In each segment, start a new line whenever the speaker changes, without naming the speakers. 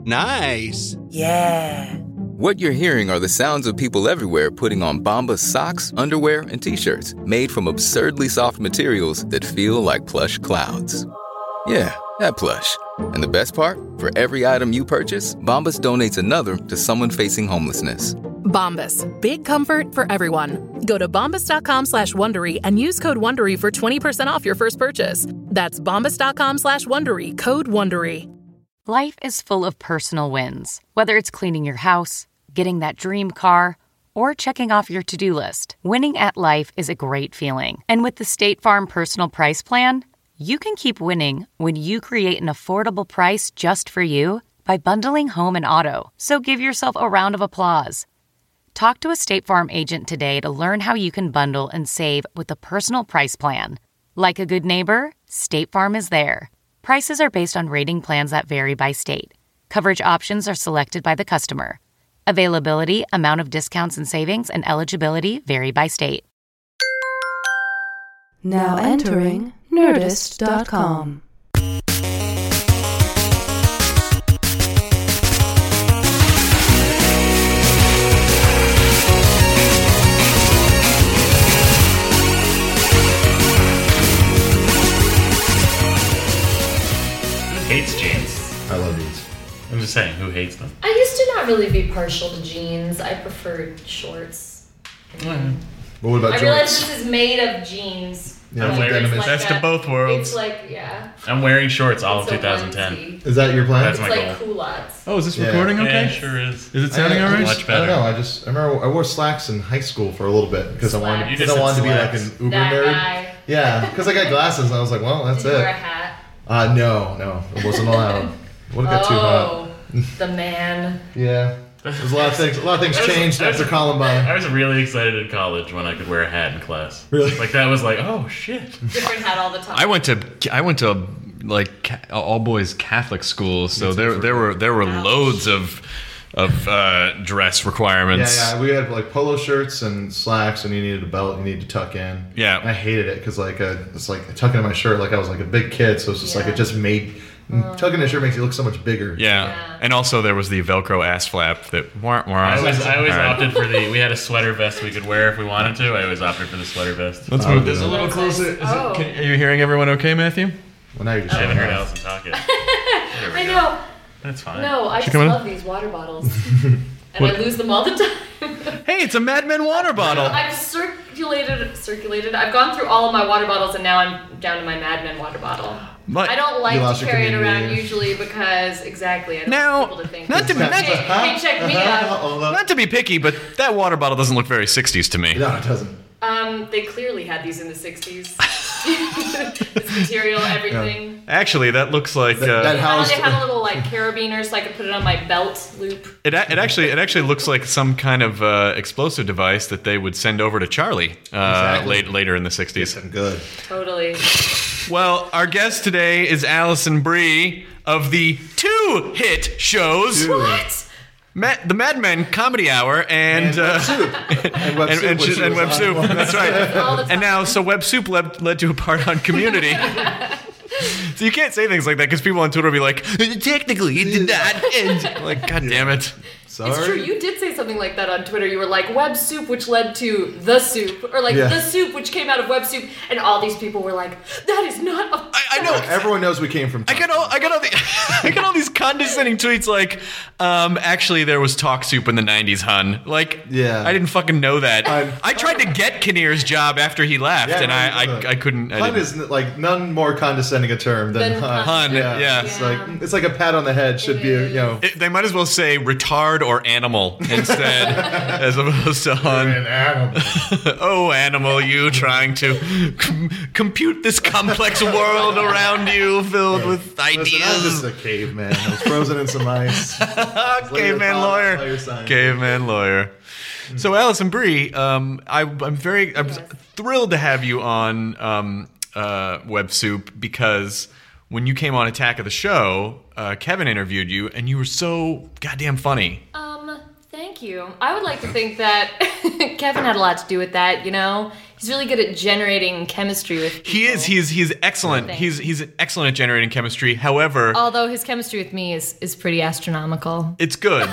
Nice.
Yeah.
What you're hearing are the sounds of people everywhere putting on Bombas socks, underwear, and T-shirts made from absurdly soft materials that feel like plush clouds. Yeah, that plush. And the best part? For every item you purchase, Bombas donates another to someone facing homelessness.
Bombas. Big comfort for everyone. Go to bombas.com/Wondery and use code Wondery for 20% off your first purchase. That's bombas.com/Wondery, code Wondery.
Life is full of personal wins, whether it's cleaning your house, getting that dream car, or checking off your to-do list. Winning at life is a great feeling. And with the State Farm Personal Price Plan, you can keep winning when you create an affordable price just for you by bundling home and auto. So give yourself a round of applause. Talk to a State Farm agent today to learn how you can bundle and save with the Personal Price Plan. Like a good neighbor, State Farm is there. Prices are based on rating plans that vary by state. Coverage options are selected by the customer. Availability, amount of discounts and savings, and eligibility vary by state.
Now entering Nerdist.com.
Hates jeans.
I love jeans.
I'm just saying, who hates them?
I used to not really be partial to jeans. I preferred shorts.
But what about
I realize this is made of jeans.
Yeah,
I'm wearing
like
best of both worlds.
It's like, yeah.
I'm wearing shorts all of
It's a
2010.
onesie.
Is that your plan?
That's
It's
my
like
goal.
culottes.
Oh, is this recording okay?
Yeah, it sure is.
Is it sounding all right?
Much
I
better.
don't know. I remember I wore slacks in high school for a little bit because I wanted
You
to
just
be
said
like an
slacks.
uber
That
nerd.
guy.
Yeah, because I got glasses and I was like, well, that's
Did you wear a
it.
hat?
No, it wasn't allowed. Would have got too hot.
The man.
Yeah, there's a lot of things. A lot of things changed after Columbine.
I was really excited in college when I could wear a hat in class.
Really?
Like that was like, oh shit.
Different hat all the time.
I went to like all boys Catholic school, so there were loads of dress requirements.
Yeah, we had like polo shirts and slacks, and you needed a belt. You needed to tuck in.
Yeah.
And I hated it because it's like tucking in my shirt like I was like a big kid, so it's just like it just made tucking in a shirt makes you look so much bigger.
Yeah. And also there was the Velcro ass flap that
I always
All right.
opted for we had a sweater vest we could wear if we wanted to. I always opted for the sweater vest.
Let's move this a little closer. Are you hearing everyone okay, Matthew?
Well, now you're just
I haven't heard
showing off.
Allison talk yet.
I know.
That's fine.
No, I just
coming
love these water bottles. And I lose them all the time.
Hey, it's a Mad Men water bottle.
I've circulated. I've gone through all of my water bottles, and now I'm down to my Mad Men water bottle.
But
I don't like
You lost
to
your
carry it around
community.
usually because I don't
Now,
want people to think.
not to be-
hey, check me out.
not to be picky, but that water bottle doesn't look very 60s to me.
No, it doesn't.
They clearly had these in the 60s. This material, everything.
Actually, that looks like
That
They
housed.
had a little like carabiner so I could put it on my belt loop.
it actually looks like some kind of explosive device that they would send over to Charlie
Exactly.
later in the 60s.
Good.
Totally.
Well, our guest today is Allison Brie of the two hit shows,
What?
the Mad Men Comedy Hour and
Web Soup. And Web Soup. which
and
was
Web
on.
Soup. That's right.
All the time.
And now, so Web Soup led to a part on Community. So you can't say things like that because people on Twitter will be like, technically it did not end. Like, God damn it.
Sorry.
It's true. You did say something like that on Twitter. You were like, Web Soup, which led to The Soup. Or like,
Yeah.
The Soup, which came out of Web Soup. And all these people were like, that is not a...
I know.
Everyone knows we came from.
I get all these condescending tweets like, actually there was Talk Soup in the 90s, hun. Like,
Yeah.
I didn't fucking know that.
I'm-
I tried to get Kinnear's job after he left, and I couldn't. I
Hun
didn't.
is like none more condescending a term than
Than
hun.
Hun, yeah.
It's like a pat on the head should be,
They might as well say retard or animal instead, as opposed to hun.
an animal.
Oh, animal, you trying to compute this complex world around you filled with
Listen, I'm
ideas.
just a caveman. I was frozen in some ice.
Caveman lawyer. Caveman lawyer. So, Allison Brie, I'm thrilled to have you on Web Soup because when you came on Attack of the Show, Kevin interviewed you, and you were so goddamn funny.
Thank you. I would like to think that Kevin had a lot to do with that, you know? He's He's really good at generating chemistry with people.
He is. He's excellent. He's excellent at generating chemistry. However,
although his chemistry with me is pretty astronomical.
it's good.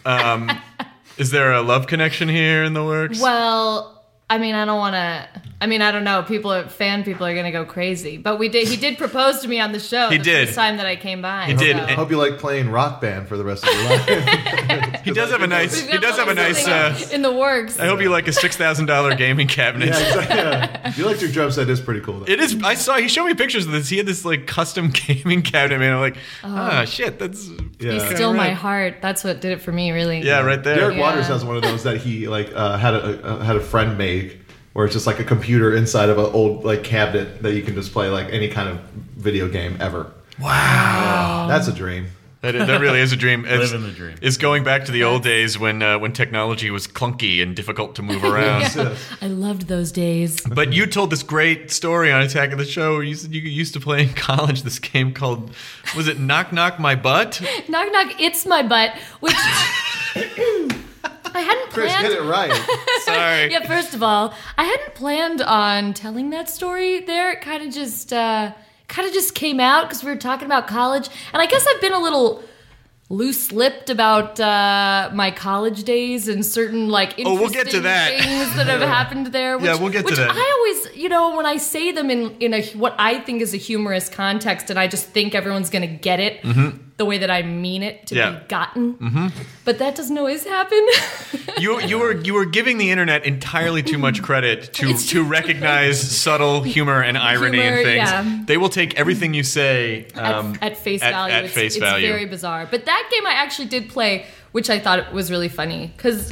Is there a love connection here in the works?
Well, I mean, I don't know. Fan people are going to go crazy. But he did propose to me on the show.
He
the
did.
first time that I came by.
He did.
I hope you like playing Rock Band for the rest of your life.
He does have a nice.
We've
He
got
does have a nice.
something in the works.
I hope you like a $6,000 gaming cabinet.
Yeah, exactly. Yeah. The electric drum set is pretty cool, though.
It is. I saw. He showed me pictures of this. He had this like custom gaming cabinet. Man, I'm like, shit. That's.
Yeah.
He's still my heart. That's what did it for me, really.
Yeah, right there.
Derek
Yeah.
Waters has one of those that he like had a friend make, where it's just like a computer inside of an old like cabinet that you can just play like any kind of video game ever.
Wow.
That's a dream.
That really is a dream.
Living the dream.
It's going back to the old days when technology was clunky and difficult to move around.
I loved those days.
But you told this great story on Attack of the Show. You said you used to play in college this game called, was it Knock Knock My Butt?
Knock Knock It's My Butt, which I hadn't
Chris,
planned.
get it right.
Sorry.
Yeah, first of all, I hadn't planned on telling that story there. It kind of just came out because we were talking about college. And I guess I've been a little loose-lipped about my college days and certain like interesting
we'll get to that.
things that have happened there. Which,
Yeah, we'll get to
which
that.
I always, when I say them in a what I think is a humorous context, and I just think everyone's going to get it the way that I mean it to be gotten. But that doesn't always happen.
You were giving the internet entirely too much credit to recognize subtle humor and irony
Humor,
in things.
yeah.
They will take everything you say
at face value.
At face
it's
value.
very bizarre. But that game I actually did play, which I thought was really funny, because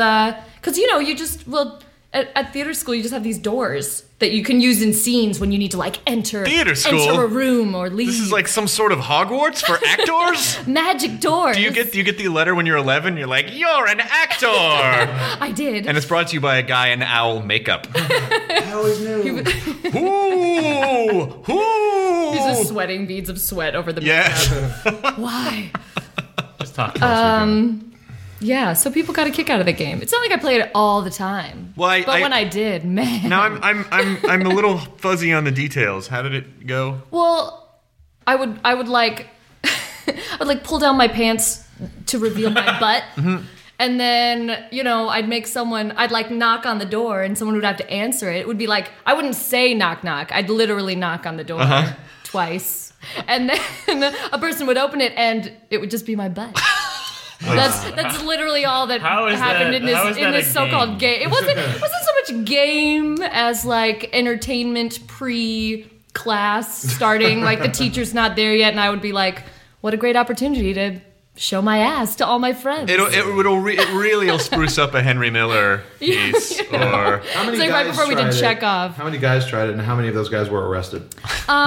you just at theater school you just have these doors that you can use in scenes when you need to like enter a room or leave.
This is like some sort of Hogwarts for actors?
Magic doors.
Do you get the letter when you're 11? You're like, you're an actor.
I did.
And it's brought to you by a guy in owl makeup.
I always knew.
Ooh.
He's just sweating beads of sweat over the
Yeah.
makeup. Why?
Just talk to us.
Yeah, so people got a kick out of the game. It's not like I played it all the time.
Well,
but when I did, man.
Now I'm a little fuzzy on the details. How did it go?
Well, I would like pull down my pants to reveal my butt. And then, I'd like knock on the door and someone would have to answer it. It would be like, I wouldn't say knock knock. I'd literally knock on the door twice. And then a person would open it and it would just be my butt. That's literally all that happened in this so-called game. It wasn't so much game as like entertainment pre-class starting. Like the teacher's not there yet, and I would be like, "What a great opportunity to show my ass to all my friends."
It really will spruce up a Henry Miller piece. Or
How many
It's like right before we did Chekhov.
How many guys tried it, and how many of those guys were arrested?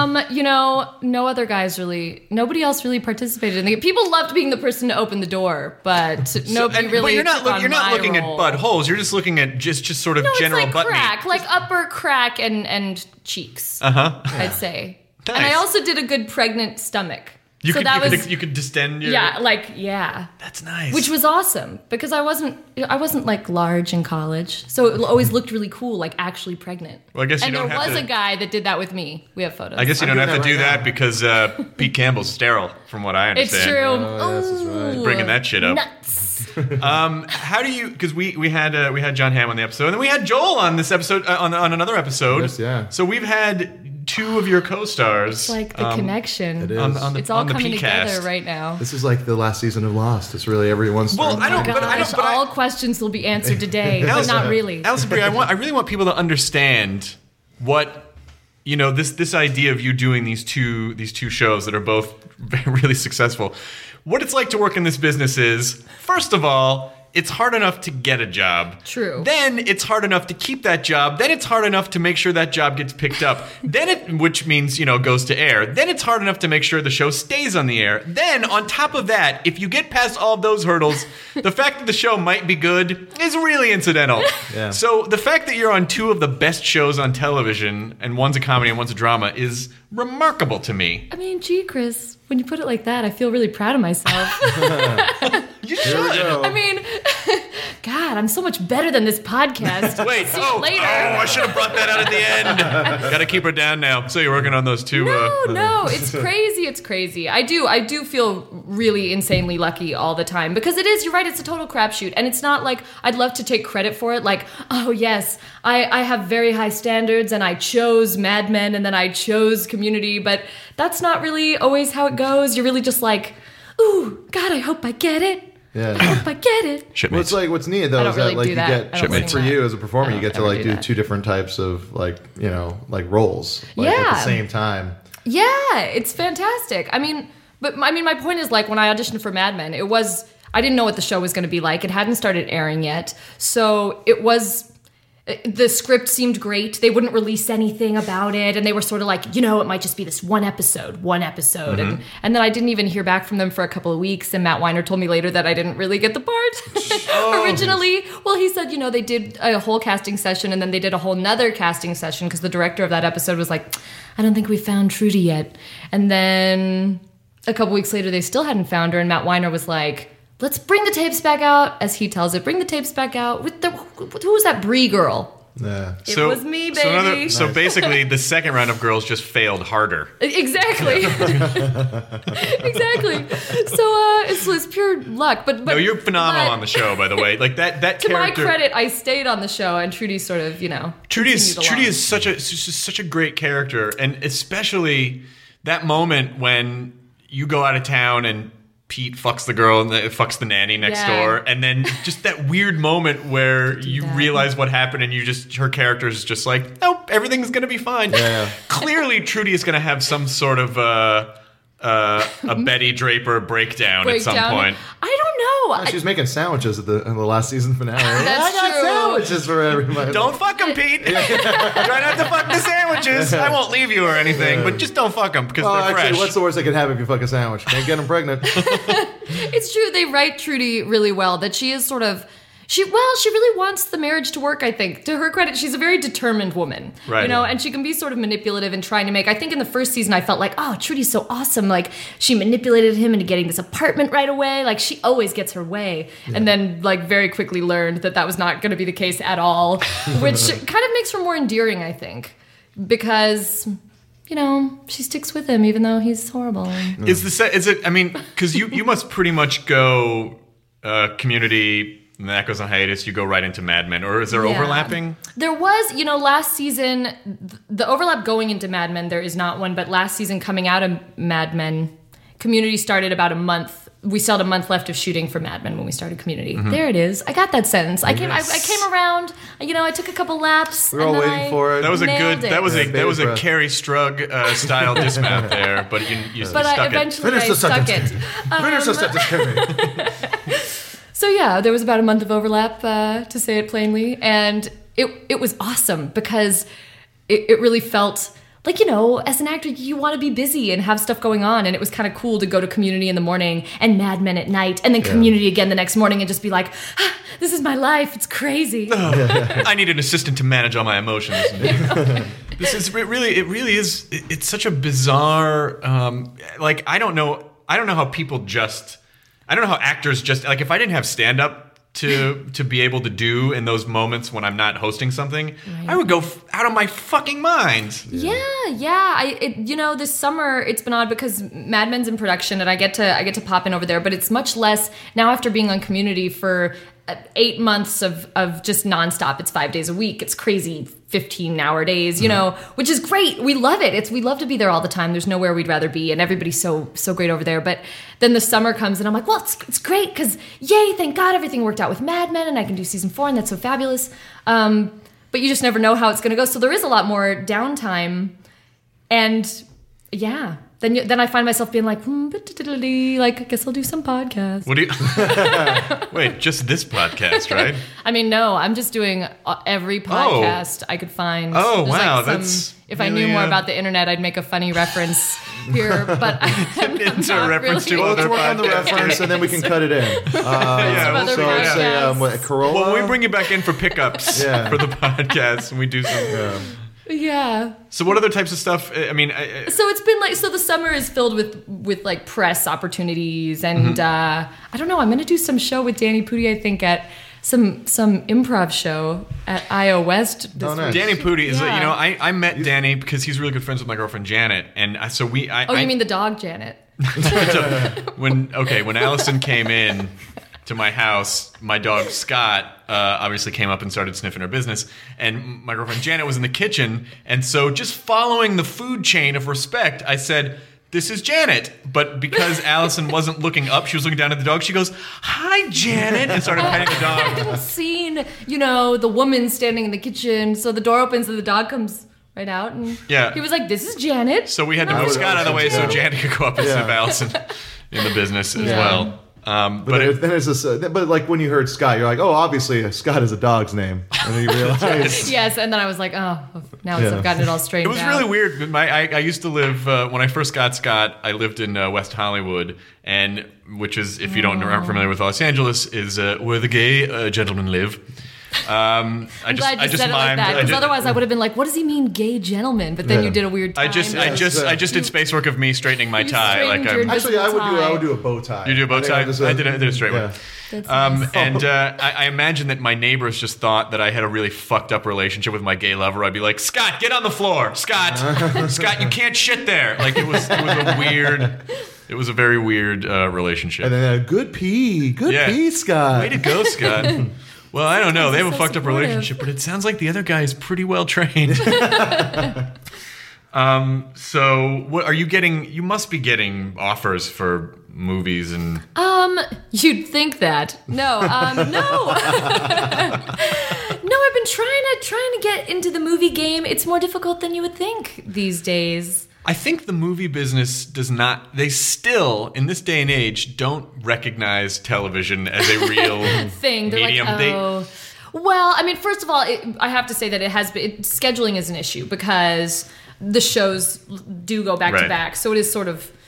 No other guys really. Nobody else really participated in the game. People loved being the person to open the door, but nobody really.
But you're not
took on my
looking
role.
at buttholes. You're just looking at just sort of
No,
general
it's like
butt
crack,
meat.
like upper crack and cheeks. I'd say.
Nice.
And I also did a good pregnant stomach.
You
was
could distend your.
yeah.
That's nice.
Which was awesome because I wasn't like large in college, so it always looked really cool, like actually pregnant.
Well, I guess you don't
And there
have
was
to.
a guy that did that with me. We have photos.
I guess you don't have to do
right
that
now.
because Pete Campbell's sterile, from what I
It's
understand.
true.
yes, that's right.
Ooh,
Bringing that shit up.
Nuts.
How do you? Because we had John Hamm on the episode, and then we had Joel on this episode on another episode.
Yes, yeah.
So we've had two of your co-stars.
It's like the connection.
It is.
It's all
on the
coming
PCast.
together right now.
This is like the last season of Lost. It's really everyone's.
Well,
turn.
I don't.
Gosh,
But I
all questions will be answered today, but
Allison-
not really.
Alison Brie, I really want people to understand what this idea of you doing these two shows that are both really successful. What it's like to work in this business is, first of all, it's hard enough to get a job.
True.
Then it's hard enough to keep that job. Then it's hard enough to make sure that job gets picked up. Which means, goes to air. Then it's hard enough to make sure the show stays on the air. Then on top of that, if you get past all of those hurdles, the fact that the show might be good is really incidental.
Yeah.
So the fact that you're on two of the best shows on television, and one's a comedy and one's a drama, is remarkable to me.
I mean, gee, Chris, when you put it like that, I feel really proud of myself.
You
Here we
should.
go.
I mean, God, I'm so much better than this podcast.
Wait,
See you later.
I should have brought that out at the end. Got to keep her down now. So you're working on those two.
No, it's crazy. It's crazy. I do feel really insanely lucky all the time because it is. You're right. It's a total crapshoot, and it's not like I'd love to take credit for it. Like, oh yes, I have very high standards, and I chose Mad Men, and then I chose Community, but that's not really always how it goes. You're really just like, ooh, God, I hope I get it.
Yeah.
I hope I get it.
Well, it's like what's neat though
I don't
is that
really
like
do
you
that.
get
I don't sing
for
that.
you as a performer,
I
you
don't
get to
ever
like
do
do
that.
two different types of like like roles like at the
Yeah.
same time.
Yeah, it's fantastic. My point is like when I auditioned for Mad Men, I didn't know what the show was going to be like. It hadn't started airing yet. So the script seemed great. They wouldn't release anything about it. And they were sort of like, it might just be this one episode.
Mm-hmm.
And then I didn't even hear back from them for a couple of weeks. And Matt Weiner told me later that I didn't really get the part originally. Well, he said, they did a whole casting session and then they did a whole nother casting session because the director of that episode was like, I don't think we found Trudy yet. And then a couple weeks later, they still hadn't found her. And Matt Weiner was like, let's bring the tapes back out, as he tells it. Bring the tapes back out with who was that Brie girl?
Yeah.
It was me, baby.
So basically, the second round of girls just failed harder.
Exactly. Exactly. So it's pure luck. But
No, you're phenomenal on the show, by the way. Like that
to my
character.
credit, I stayed on the show, and Trudy sort of,
Trudy
continued
is such a great character, and especially that moment when you go out of town and Pete fucks the girl and fucks the nanny next door, and then just that weird moment where you realize what happened, and her character is just like, nope, everything's gonna be fine.
Yeah.
Clearly, Trudy is gonna have some sort of a Betty Draper breakdown at some point.
I don't know.
She was making sandwiches in the last season finale.
That's
I got
true.
sandwiches for everybody.
Don't fuck him, Pete. Try not to fuck the sandwiches. I won't leave you or anything, but just don't fuck them because
Well,
they're
actually,
fresh.
what's the worst that could happen if you fuck a sandwich? Can't get them pregnant.
It's true. They write Trudy really well. That she is sort of. She really wants the marriage to work, I think. To her credit, she's a very determined woman.
Right.
And she can be sort of manipulative and trying to make... I think in the first season, I felt like, oh, Trudy's so awesome. Like, she manipulated him into getting this apartment right away. Like, she always gets her way. Yeah. And then, very quickly learned that was not going to be the case at all. Which kind of makes her more endearing, I think. Because... she sticks with him even though he's horrible.
Is it? I mean, because you must pretty much go Community, and that goes on hiatus. You go right into Mad Men, or is there overlapping?
There was, last season, the overlap going into Mad Men. There is not one, but last season coming out of Mad Men, Community started about a month. We still had a month left of shooting for Mad Men when we started Community. Mm-hmm. There it is. I got that sentence. I came around. I took a couple laps.
We were all waiting for it.
That was that was a
breath.
Carrie Strug style dismount there, but you
but
stuck
I eventually stuck it.
Finish the sentence.
So yeah, there was about a month of overlap, to say it plainly, and it was awesome because it really felt like, as an actor, you want to be busy and have stuff going on, and it was kind of cool to go to Community in the morning and Mad Men at night, and then Community again the next morning, and just be like, this is my life. It's crazy.
I need an assistant to manage all my emotions. This is it really is. It's such a bizarre. I don't know how people just. I don't know how actors just like if I didn't have stand up to be able to do in those moments when I'm not hosting something, I would go out of my fucking mind.
Yeah. This summer it's been odd because Mad Men's in production and I get to pop in over there, but it's much less now after being on Community for 8 months of just nonstop. It's 5 days a week. It's crazy 15-hour days, which is great. We love it. We love to be there all the time. There's nowhere we'd rather be, and everybody's so great over there. But then the summer comes, and I'm like, well, it's great because yay, thank God everything worked out with Mad Men, and I can do season 4, and that's so fabulous. But you just never know how it's going to go. So there is a lot more downtime, and yeah. Then I find myself being like, I guess I'll do some podcasts.
What do you? Wait, just this podcast, right?
I mean, no, I'm just doing every podcast I could find.
Oh,
There's
wow,
that's if
really,
I knew more about the internet, I'd make a funny reference here, but
it's a reference to
Well,
other
let's work on the
podcasts.
reference, and then we can cut it in.
other
So let's say
podcasts.
Corolla.
Well, we bring you back in for pickups for the podcast, and we do some.
Yeah.
So what other types of stuff? I mean,
So it's been so the summer is filled with press opportunities, and I don't know. I'm going to do some show with Danny Pudi, I think, at some improv show at IO West this week.
Danny Pudi is,
Yeah.
I met Danny because he's really good friends with my girlfriend Janet, and so we.
You mean the dog Janet?
When Allison came in to my house, my dog Scott obviously came up and started sniffing her business, and my girlfriend Janet was in the kitchen, and so just following the food chain of respect, I said, "This is Janet." But because Allison wasn't looking up, she was looking down at the dog. She goes, "Hi, Janet," and started petting the
I
dog.
hadn't seen, the woman standing in the kitchen, so the door opens and the dog comes right out, and he was like, "This is Janet."
So we had to move Scott out of the way so Janet could go up and sniff Allison in the business as well.
But then it's just, but like when you heard Scott, you're like, oh, obviously Scott is a dog's name, and then you realize.
Yes, and then I was like, oh, now I've gotten it all straightened out.
It was really weird. I used to live when I first got Scott. I lived in West Hollywood, and which is, if you aren't familiar with Los Angeles, is where the gay gentlemen live.
I'm glad you said it like that, because otherwise I would have been like, what does he mean, gay gentleman? But then you did a weird time.
I just did space work of me straightening my tie.
Actually, I would do a bow tie.
You do a bow tie? I did a straight one.
That's nice.
And I imagine that my neighbors just thought that I had a really fucked up relationship with my gay lover. I'd be like, Scott, get on the floor. Scott, you can't shit there. Like it was a weird. It was a very weird relationship.
And then good pee, Scott.
Way to go, Scott. Well, I don't know. They have a
so
fucked up
supportive.
relationship, but it sounds like the other guy is pretty well trained. So what are you getting? You must be getting offers for movies and.
You'd think that. No, no. No, I've been trying to get into the movie game. It's more difficult than you would think these days.
I think the movie business does not. They still, in this day and age, don't recognize television as a real
thing. They're
medium.
like, oh. Well, I mean, first of all, I have to say that scheduling is an issue because the shows do go back to back. So it is sort of,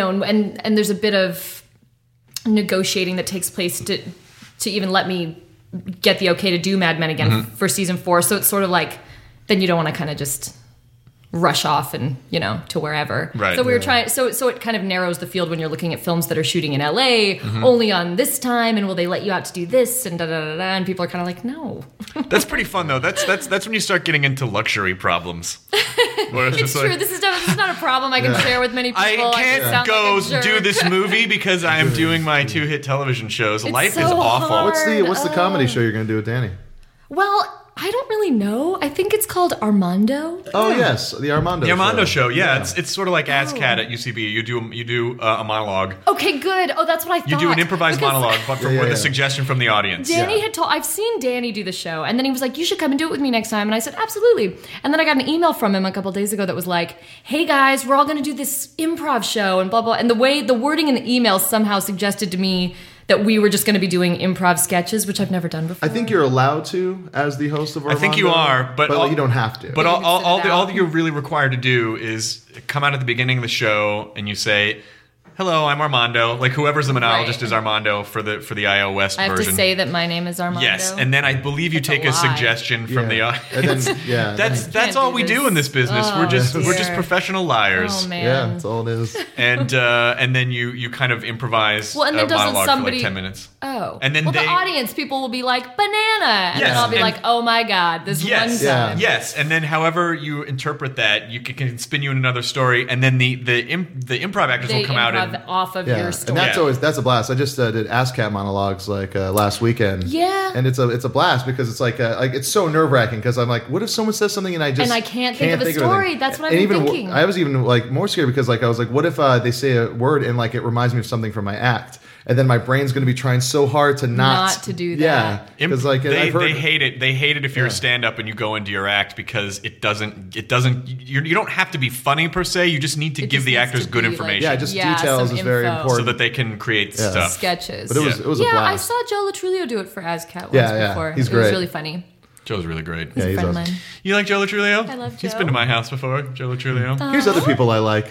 and there's a bit of negotiating that takes place to even let me get the okay to do Mad Men again for season 4. So it's sort of like, then you don't want to kind of just rush off and to wherever.
Right.
So we were trying. So it kind of narrows the field when you're looking at films that are shooting in LA only on this time, and will they let you out to do this and da da da da? And people are kind of like, no.
That's pretty fun though. That's when you start getting into luxury problems. Where
It's
just
true.
like,
This is not a problem I can share with many people.
I can't
sound
go
like a jerk.
do this movie because I am doing my 2-hit television shows. Life is
so
awful.
hard.
What's the comedy show you're gonna do with Danny?
Well, I don't really know. I think it's called Armando.
Oh yes, the Armando.
The Armando show, it's sort of like ASCAT at UCB. You do a monologue.
Okay, good. Oh, that's what I thought.
You do an improvised
Because
monologue, but with a suggestion from the audience.
Danny had told. I've seen Danny do the show, and then he was like, "You should come and do it with me next time." And I said, "Absolutely." And then I got an email from him a couple days ago that was like, "Hey guys, we're all going to do this improv show and blah blah." And the wording in the email somehow suggested to me that we were just going to be doing improv sketches, which I've never done before.
I think you're allowed to as the host of Armando.
I think you are, but
you don't have to.
But all
out.
that you're really required to do is come out at the beginning of the show and you say, "Hello, I'm Armando." Like whoever's the monologist
Right.
is Armando for the IO West
I have
version.
to say that my name is Armando.
Yes, and then I believe you
That's
take
a
a
lie.
suggestion from the audience.
And then,
That's
Can't
all
do
we do
this.
in this business.
Oh,
we're just
dear.
professional liars.
Oh man.
yeah, that's all it is.
And then you kind of improvise
Well, and then
a
doesn't
monologue
somebody-
for like 10 minutes.
Oh.
And then
the
they-
audience people will be like, "Banana," and
Yes,
then I'll be
and-
like, "Oh my god, this
Yes,
one time."
yes, and then however you interpret that, you can spin you in another story, and then the improv actors
They
will come out
improv
and
off of
Yeah,
your
and
story.
that's a blast. I just did ASCAT monologues like last weekend.
Yeah.
and it's a blast because it's like it's so nerve wracking because I'm like, what if someone says something and I
can't think of a
anything?
story? That's what I've
And
been
even
thinking.
I was even like more scared because like I was like, what if they say a word and like it reminds me of something from my act, and then my brain's going to be trying so hard to not
to do
Yeah,
that.
because like
they
I've heard,
hate it. They hate it if you're a
Yeah.
stand-up and you go into your act because it doesn't. You don't have to be funny per se. You just need to
It
give
just
the
needs
actors
to
good
be, like-
information,
yeah, just details
some
is very
info.
important
so that they can create stuff.
Sketches.
But it was a
yeah, I
blast.
saw Joe Latrulio do it for ASCAT once
Yeah,
before.
he's
It was
great.
really funny.
Joe's really great.
Yeah,
He's a
he's
friend of
awesome.
mine.
You like Joe Latrulio?
I love
He's
Joe.
been to my house before. Joe Latrulio.
Here's other people I like.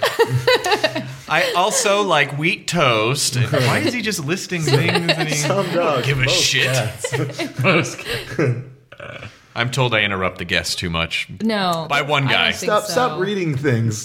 I also like wheat toast. Why is he just listing things? And he
Some dogs,
give a
most
shit.
cats.
Most
I'm told I interrupt the guests too much.
No.
By one
I
guy.
don't think so.
Stop reading things.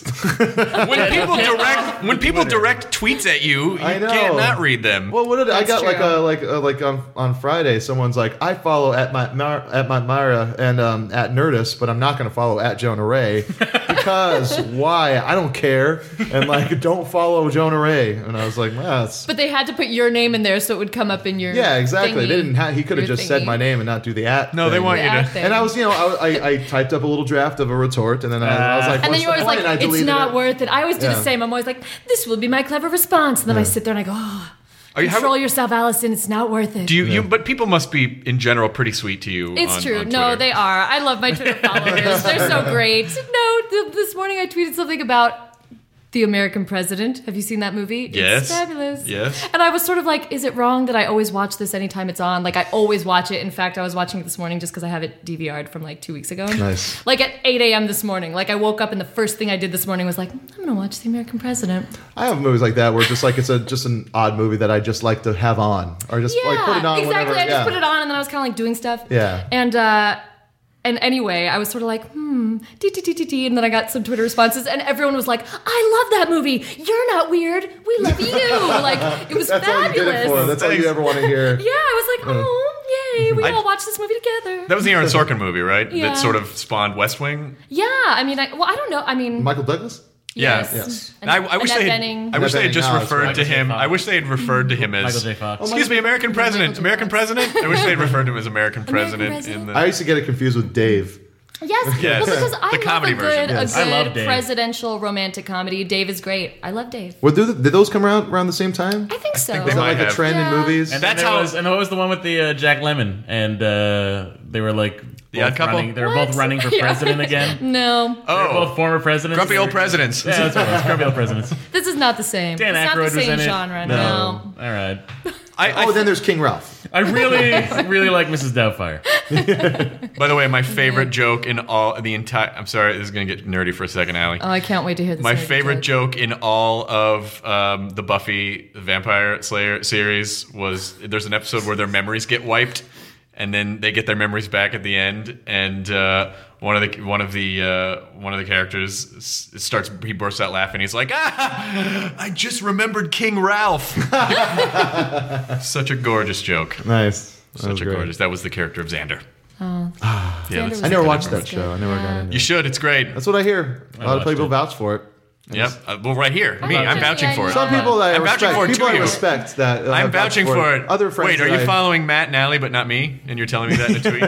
When people direct tweets at you, you
I know.
can't not read them.
Well, what did I got?
True.
Like on Friday, someone's like, I follow at my Myra and at Nerdist, but I'm not going to follow at Jonah Ray because why? I don't care, and like don't follow Jonah Ray. And I was like, that's.
But they had to put your name in there so it would come up in your.
Yeah, exactly.
Thingy,
They didn't. He could have
your
just said
thingy.
my name and not do the at.
No, they
thing.
want
The
you
ad
to.
thing.
And I was, I typed up a little draft of a retort, and then I was like,
And then
what's
you're
the
always
point?
like,
And I
it's
deleted
not
it.
worth it. I always do
Yeah.
the same. I'm always like, this will be my clever response. And then I sit there and I go,
Are you
control yourself, Allison. It's not worth it.
Do you? But people must be in general pretty sweet to you.
It's
on,
true.
on
No,
Twitter.
they are. I love my Twitter followers. They're so great. No, this morning I tweeted something about The American President. Have you seen that movie?
Yes.
It's fabulous.
Yes.
And I was sort of like, is it wrong that I always watch this anytime it's on? Like, I always watch it. In fact, I was watching it this morning just because I have it DVR'd from like 2 weeks ago.
Nice.
Like at 8 a.m. this morning. Like I woke up and the first thing I did this morning was like, I'm going to watch The American President.
I have movies like that where it's just like it's just an odd movie that I just like to have on, or just like put it on
exactly.
whenever.
I just
yeah.
put it on and then I was kind of like doing stuff.
Yeah.
And anyway, I was sort of like, and then I got some Twitter responses, and everyone was like, I love that movie. You're not weird. We love you. Like, it was
That's all you
fabulous.
did it for. That's all you ever want to hear.
Yeah, I was like, oh, yay, we all watched this movie together.
That was the Aaron Sorkin movie, right?
Yeah.
That sort of spawned West Wing.
Yeah, I mean, I don't know. I mean,
Michael Douglas.
yes.
Yes.
And
I wish
Annette
they had.
Bening.
I wish they had just
Annette Bening,
referred to
Michael J.
him.
Fox.
I wish they had referred to him as.
Michael J. Fox.
Excuse me, American President.
J.
American
Fox.
President. I wish they had referred to him as American President.
President.
In the.
I used to get it confused with Dave.
Yes,
Yes.
well, because I
The
love
comedy
a
version,
good,
yes.
a
I love
good
Dave.
presidential romantic comedy. Dave is great. I love Dave.
Well, did those come around the same time?
I think so.
they
Is that
might
like a
have.
trend
Yeah.
in movies?
And
That's
then
how-
and what was the one with the Jack Lemmon? And they were like
The Odd
both
Couple?
running. They were
What?
both running for
Yeah.
president again.
No,
They were both
Oh,
former presidents.
grumpy old presidents.
Yeah, that's what it was. Grumpy old presidents.
this is not the same.
Dan
it's not
Aykroyd
the
was
same
in it.
genre.
No. All right.
Then there's King Ralph.
I really like Mrs. Doubtfire.
By the way, my favorite joke in all the entire. I'm sorry, this is gonna get nerdy for a second, Allie.
Oh, I can't wait to hear this.
My
nerdy
favorite joke in all of the Buffy the Vampire Slayer series was there's an episode where their memories get wiped, and then they get their memories back at the end, and one of the characters he bursts out laughing. He's like, I just remembered King Ralph. Such a gorgeous joke.
Nice.
Such a gorgeous. That was the character of Xander.
Oh.
Yeah,
Xander
that's-
was
I never
good.
watched
That was
that
good.
show. I never got into
you
it.
should. It's great.
That's what I hear. A lot of
watched
people
it.
vouch for it.
Yep. Well, right here. Me.
watched
I'm
it.
vouching
Yeah,
for it.
Some people that I
I'm vouching
respect.
for it
People
to
I
you.
respect that.
I'm vouching for it.
Other friends.
Wait, are
that
you
I-
following Matt and Allie, but not me? And you're telling me that in a tweet?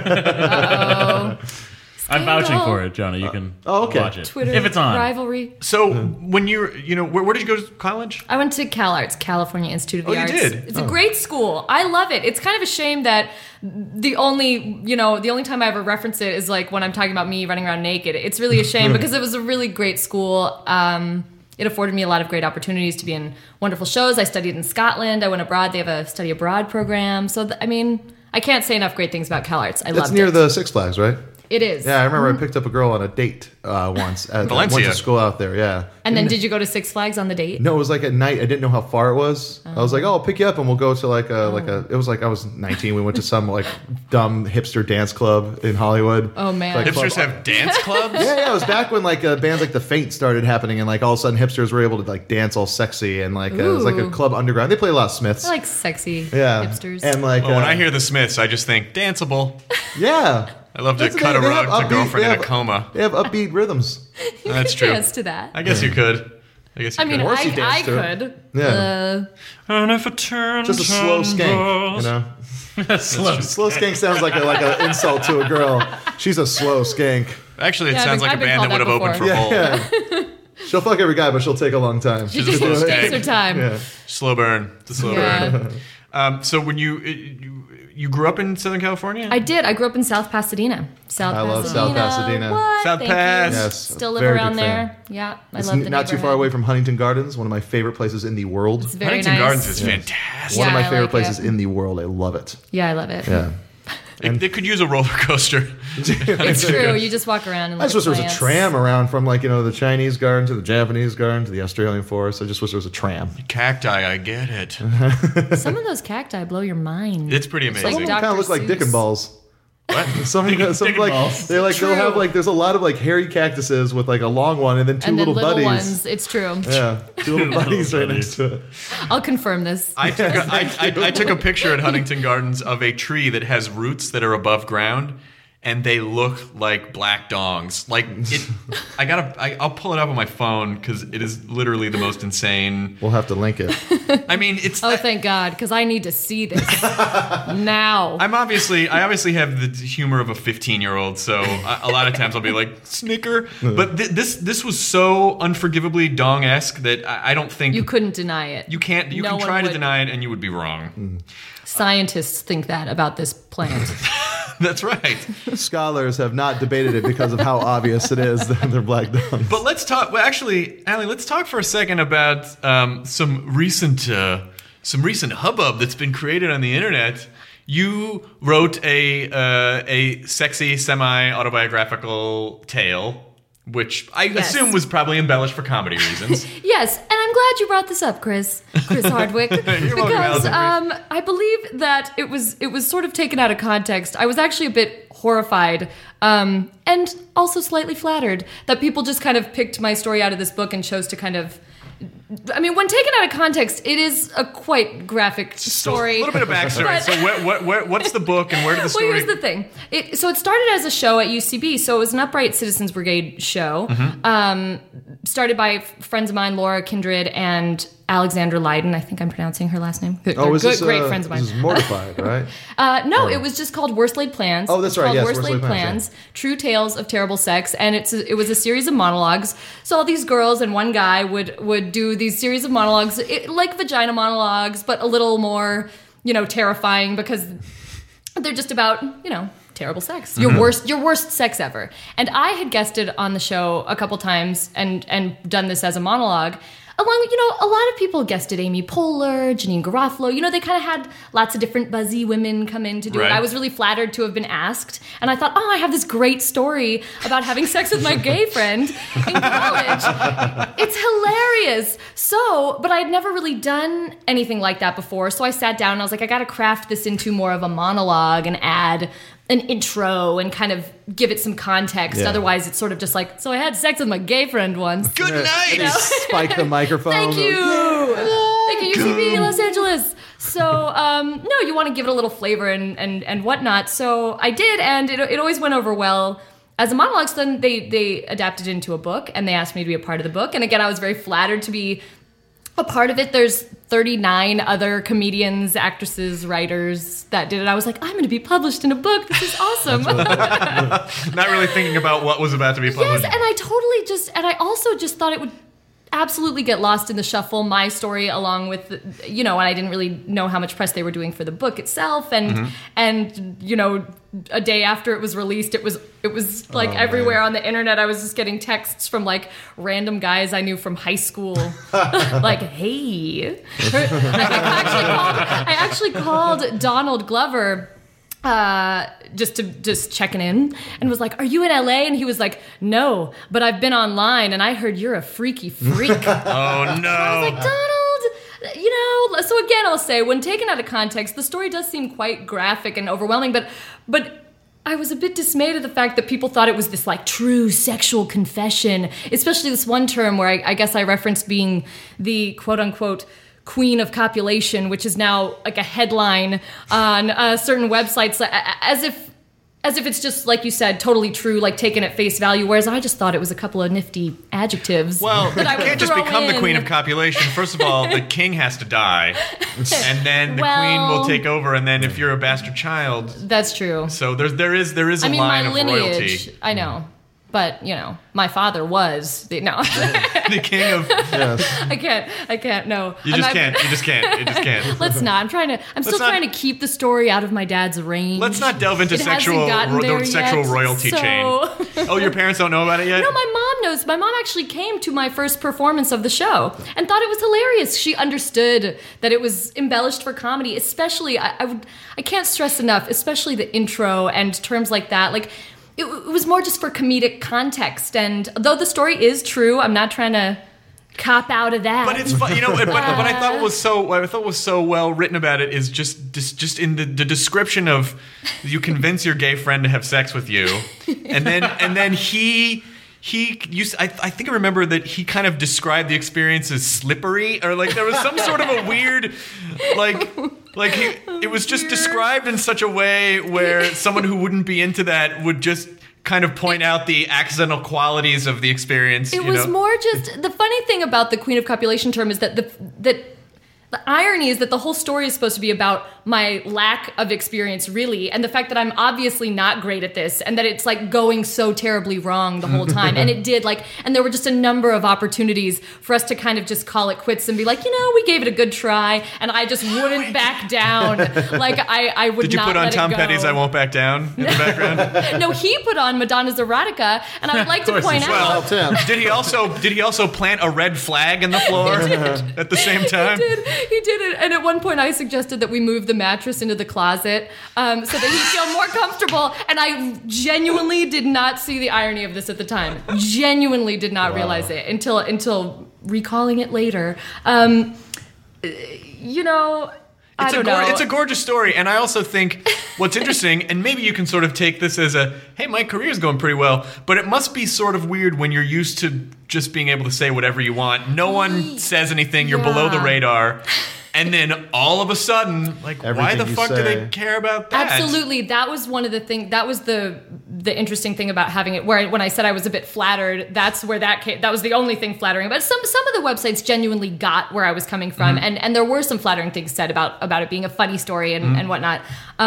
I'm vouching
Scandal.
for it, Jonah. You can
okay.
watch it
Twitter
if it's on.
rivalry.
So when you're, where did you go to college?
I went to CalArts, California Institute of the
you
Arts.
did?
It's a great school. I love it. It's kind of a shame that the only time I ever reference it is like when I'm talking about me running around naked. It's really a shame because it was a really great school. It afforded me a lot of great opportunities to be in wonderful shows. I studied in Scotland. I went abroad. They have a study abroad program. So, I can't say enough great things about CalArts. I
It's
loved
near
it.
the Six Flags, right?
It is.
Yeah, I remember I picked up a girl on a date once. Went
Valencia.
to school out there, yeah.
And then did you go to Six Flags on the date?
No, it was like at night. I didn't know how far it was. I was like, "Oh, I'll pick you up, and we'll go to It was like I was 19. We went to some like dumb hipster dance club in Hollywood.
Oh, man.
Like,
Hipsters
club-
have dance clubs?
Yeah, it was back when like bands like The Faint started happening, and like all of a sudden hipsters were able to like dance all sexy, and like it was like a
Ooh.
club underground. They play a lot of Smiths.
I like sexy
yeah,
hipsters.
and like
Well, when I hear the Smiths, I just think danceable.
yeah,
I love to
That's the
cut a
thing, they have
rug to
upbeat-
girlfriend
they
in a
have-
coma.
they have upbeat rhythms.
You
That's
could
true.
dance to that.
I guess you could. I guess you
I mean,
could.
Morrissey
I
danced to it.
could.
Yeah.
And if it turns
Just a slow skank, you know. Slow skank sounds like an insult to a girl. She's a slow skank.
Actually, it
Yeah,
sounds like
I've
a
been
band that
called
would have
that
opened for
before.
Hole.
Yeah. She'll fuck every guy, but she'll take a long time.
She just
slow
takes
skank.
her time.
Yeah.
Slow burn. It's a slow burn.
Yeah.
So when you grew up in Southern California?
I did. I grew up in South Pasadena.
I love South Pasadena.
What?
South
Thank
Pass.
you.
Yes,
Still live
very
around
big fan.
there. Yeah, I
It's
love the
not too far
neighborhood.
away from Huntington Gardens, one of my favorite places in the world.
It's very
Huntington
nice.
Gardens is fantastic.
One of
Yeah,
my
I
favorite
like
places
it.
in the world. I love it.
Yeah, I love it.
Yeah.
They could use a roller coaster.
It's true. You just walk around and
I
look
just wish
at
there was a
plants.
tram around from the Chinese garden to the Japanese garden to the Australian forest. I just wish there was a tram.
Cacti, I get it.
Some of those cacti blow your mind.
It's pretty
like
amazing.
Some of them kind of
Dr.
look like dick and
Seuss.
balls. Some like
balls.
they're like they'll
True.
have like there's a lot of like hairy cactuses with like a long one and then two
and then
little
little
buddies.
ones. It's true.
Yeah, two little buddies right
buddies.
next to it.
I'll confirm this.
I took a picture at Huntington Gardens of a tree that has roots that are above ground, and they look like black dongs. Like it, I'll pull it up on my phone because it is literally the most insane.
We'll have to link it.
I mean, it's.
Oh, thank God, because I need to see this now.
I obviously have the humor of a 15-year-old, so a lot of times I'll be like snicker. But this was so unforgivably dong-esque that I don't think
You couldn't deny it.
You can't. You
No
can
one
try to
would.
deny it, and you would be wrong.
Scientists think that about this plant.
That's right.
Scholars have not debated it because of how obvious it is that they're black dogs.
But let's talk. Well, actually, Allie, let's talk for a second about some recent hubbub that's been created on the internet. You wrote a sexy semi-autobiographical tale, which I
Yes.
assume was probably embellished for comedy reasons.
Yes, and I'm glad you brought this up, Chris Hardwick,
welcome,
because
Alison.
I believe that it was sort of taken out of context. I was actually a bit horrified and also slightly flattered that people just kind of picked my story out of this book and chose to kind of. I mean, when taken out of context, it is a quite graphic story.
So, a little bit of backstory.
But-
So what's the book and where did the story...
Well, here's the thing. So it started as a show at UCB. So it was an Upright Citizens Brigade show, started by friends of mine, Laura Kindred and Alexandra Lydon. I think I'm pronouncing her last name. They're
is
good,
this
great friends of mine.
This is Mortified, right?
No, it was just called Worst Laid Plans.
Oh, that's
It's
right,
called
yes,
Worst Laid Plans. True Tales of Terrible Sex, and it was a series of monologues. So all these girls and one guy would do these series of monologues, like vagina monologues, but a little more, terrifying because they're just about, terrible sex. Your worst sex ever. And I had guested on the show a couple times and done this as a monologue. Along, a lot of people guested Amy Poehler, Janine Garofalo. They kind of had lots of different buzzy women come in to do
Right.
it. I was really flattered to have been asked. And I thought, I have this great story about having sex with my gay friend in college. It's hilarious. But I had never really done anything like that before. So I sat down and I was like, I got to craft this into more of a monologue and add an intro and kind of give it some context.
Yeah.
Otherwise, it's sort of just like, so I had sex with my gay friend once.
Good night!
And they spike the microphone.
Thank you. Thank you, UCB, Los Angeles. So, no, you want to give it a little flavor and whatnot. So I did, and it always went over well as a monologue. So then they adapted it into a book, and they asked me to be a part of the book. And again, I was very flattered to be a part of it. There's 39 other comedians, actresses, writers that did it. I was like, I'm going to be published in a book. This is awesome.
Not really thinking about what was about to be published.
Yes, and I also just thought it would absolutely get lost in the shuffle, my story along with, and I didn't really know how much press they were doing for the book itself. And, a day after it was released, it was like everywhere on the internet. I was just getting texts from like random guys I knew from high school. Like, hey. I actually called Donald Glover just checking in and was like, are you in LA? And he was like, no, but I've been online and I heard you're a freaky freak.
Oh no!
I was like, Donald, so again, I'll say, when taken out of context, the story does seem quite graphic and overwhelming, but I was a bit dismayed at the fact that people thought it was this like true sexual confession, especially this one term where I guess I referenced being the quote unquote queen of copulation, which is now like a headline on certain websites, as if it's just, like you said, totally true, like taken at face value, whereas I just thought it was a couple of nifty adjectives.
Well,
that I
you
would
can't just
throw
become the
in.
queen of copulation. First of all, the king has to die, and then the queen will take over. And then if you're a bastard child,
That's true.
so there is a
I mean,
line
my
of
lineage,
royalty.
I know. But, my father was. No.
The king of
Yes.
I can't, no.
you just can't.
Let's not. I'm still trying to keep the story out of my dad's range.
Let's not delve into
It hasn't
sexual
gotten there yet,
royalty
so-
chain. Oh, your parents don't know about it yet?
No, my mom knows. My mom actually came to my first performance of the show and thought it was hilarious. She understood that it was embellished for comedy, especially, I can't stress enough, especially the intro and terms like that. Like, it was more just for comedic context. And though the story is true, I'm not trying to cop out of that.
But it's fun, But I thought what was so well written about it is just in the description of you convince your gay friend to have sex with you, and then he used. I think I remember that he kind of described the experience as slippery, or like there was some sort of a weird, it was just described in such a way where someone who wouldn't be into that would just kind of point out the accidental qualities of the experience.
It was more just the funny thing about the Queen of Copulation term is that the irony is that the whole story is supposed to be about my lack of experience, really, and the fact that I'm obviously not great at this, and that it's like going so terribly wrong the whole time. And it did, and there were just a number of opportunities for us to kind of just call it quits and be like, we gave it a good try, and I just wouldn't back down. I would not. Did you
put on Tom Petty's "I Won't Back Down" in the background?
No, he put on Madonna's "Erotica," and I would like to point out.
Did he also plant a red flag in the floor at the same time?
He did it, and at one point I suggested that we move the mattress into the closet so that he'd feel more comfortable, and I genuinely did not see the irony of this at the time. Genuinely did not realize it until recalling it later.
It's a gorgeous story, and I also think what's interesting, and maybe you can sort of take this as hey, my career's going pretty well, but it must be sort of weird when you're used to just being able to say whatever you want. No one says anything, you're below the radar. And then all of a sudden, why the fuck do they care about that?
Absolutely. That was one of the things, that was the interesting thing about having it, where when I said I was a bit flattered, that's where that came, that was the only thing flattering. But some of the websites genuinely got where I was coming from, and there were some flattering things said about it being a funny story and whatnot.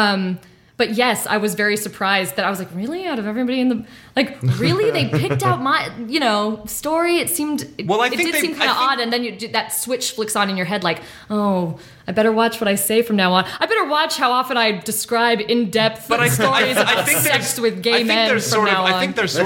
But yes, I was very surprised that I was like, really? Out of everybody in the... really? They picked out my, story? It seemed... It did seem kind of odd, and then that switch flicks on in your head oh, I better watch what I say from now on. I better watch how often I describe in-depth stories about sex with gay men from now on.
I think there's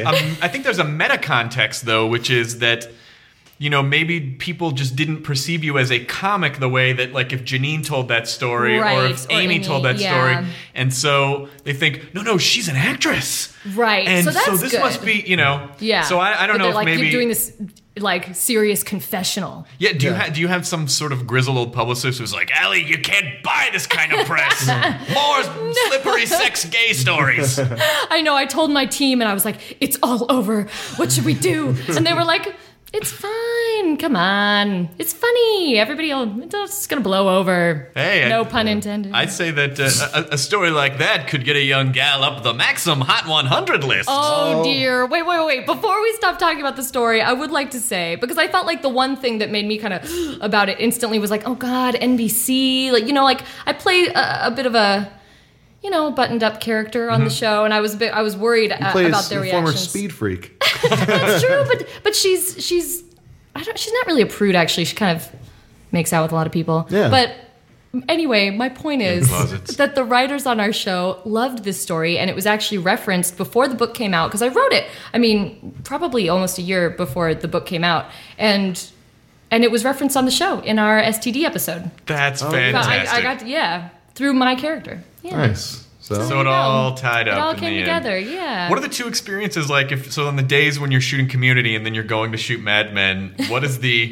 a meta-context, though, which is that... maybe people just didn't perceive you as a comic the way that, if Janine told that story, or if Amy told that story. And so they think, no, she's an actress.
Right.
And
so that's
this
good.
Must be,
Yeah.
So I don't know if maybe...
you're doing this, serious confessional.
Yeah, do you have some sort of grizzled old publicist who's like, Allie, you can't buy this kind of press. More slippery sex gay stories.
I know, I told my team, and I was like, it's all over. What should we do? And they were like... It's fine. Come on. It's funny. It's going to blow over.
Hey.
No pun intended.
I'd say that a story like that could get a young gal up the Maxim Hot 100 list.
Oh, dear. Wait. Before we stop talking about the story, I would like to say, because I felt like the one thing that made me kind of about it instantly was oh, God, NBC. I play a bit of a... buttoned up character on the show, and I was worried about their reactions.
Former speed freak.
That's true, but she's not really a prude, actually. She kind of makes out with a lot of people. Yeah. But anyway, my point is that the writers on our show loved this story, and it was actually referenced before the book came out, because I wrote it, probably almost a year before the book came out, and it was referenced on the show in our STD episode.
That's fantastic.
I got through my character. Yeah.
Nice.
So it all tied up.
It all came together. Yeah.
What are the two experiences like? On the days when you're shooting Community and then you're going to shoot Mad Men, what is the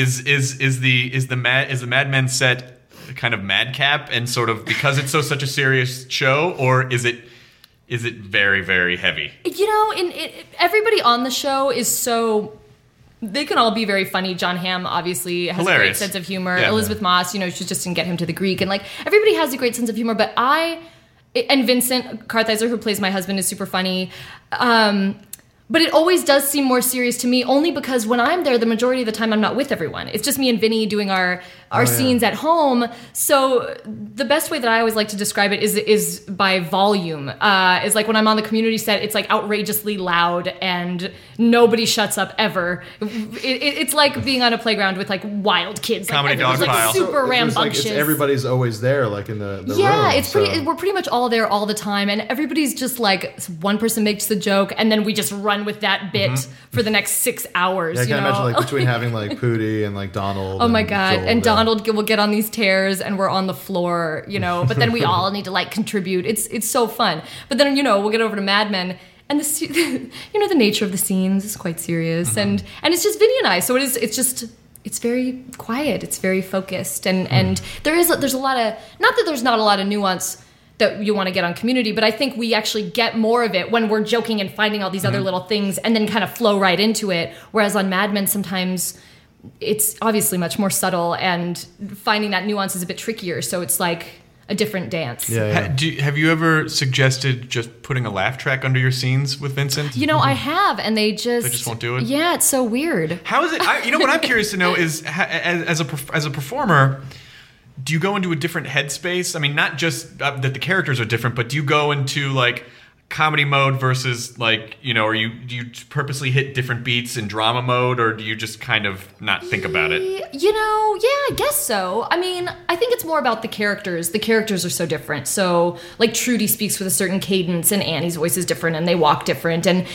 Mad Men set kind of madcap and sort of because it's such a serious show, or is it very, very heavy?
Everybody on the show is so. They can all be very funny. John Hamm obviously has
hilarious.
A great sense of humor.
Yeah.
Elizabeth Moss, she just didn't get him to the Greek, and everybody has a great sense of humor. But and Vincent Kartheiser, who plays my husband, is super funny. But it always does seem more serious to me, only because when I'm there, the majority of the time I'm not with everyone. It's just me and Vinny doing our scenes at home. So the best way that I always like to describe it is by volume. Is when I'm on the Community set, it's outrageously loud and nobody shuts up ever. It's like being on a playground with wild kids.
Comedy dog pile.
Super rambunctious.
Everybody's always there, in the room.
Yeah, we're pretty much all there all the time, and everybody's just one person makes the joke, and then we just run with that bit for the next 6 hours.
Yeah, I can imagine between having Pootie and Donald.
Oh my God! And Donald will get on these tears, and we're on the floor, But then we all need to contribute. It's so fun. But then we'll get over to Mad Men, and the the nature of the scenes is quite serious, and it's just Vinny and I. So it's very quiet. It's very focused, and there's a lot of, not that there's not a lot of nuance that you want to get on Community, but I think we actually get more of it when we're joking and finding all these other little things and then kind of flow right into it. Whereas on Mad Men, sometimes it's obviously much more subtle, and finding that nuance is a bit trickier. So it's like a different dance.
Yeah.
Have you ever suggested just putting a laugh track under your scenes with Vincent?
I have, and they just
won't do it?
Yeah, it's so weird.
How is it? What I'm curious to know is, as a performer, do you go into a different headspace? I mean, not just that the characters are different, but do you go into like comedy mode versus like, or do you purposely hit different beats in drama mode, or do you just kind of not think about it?
Yeah, I guess so. I mean, I think it's more about the characters. The characters are so different. So like Trudy speaks with a certain cadence, and Annie's voice is different, and they walk different, and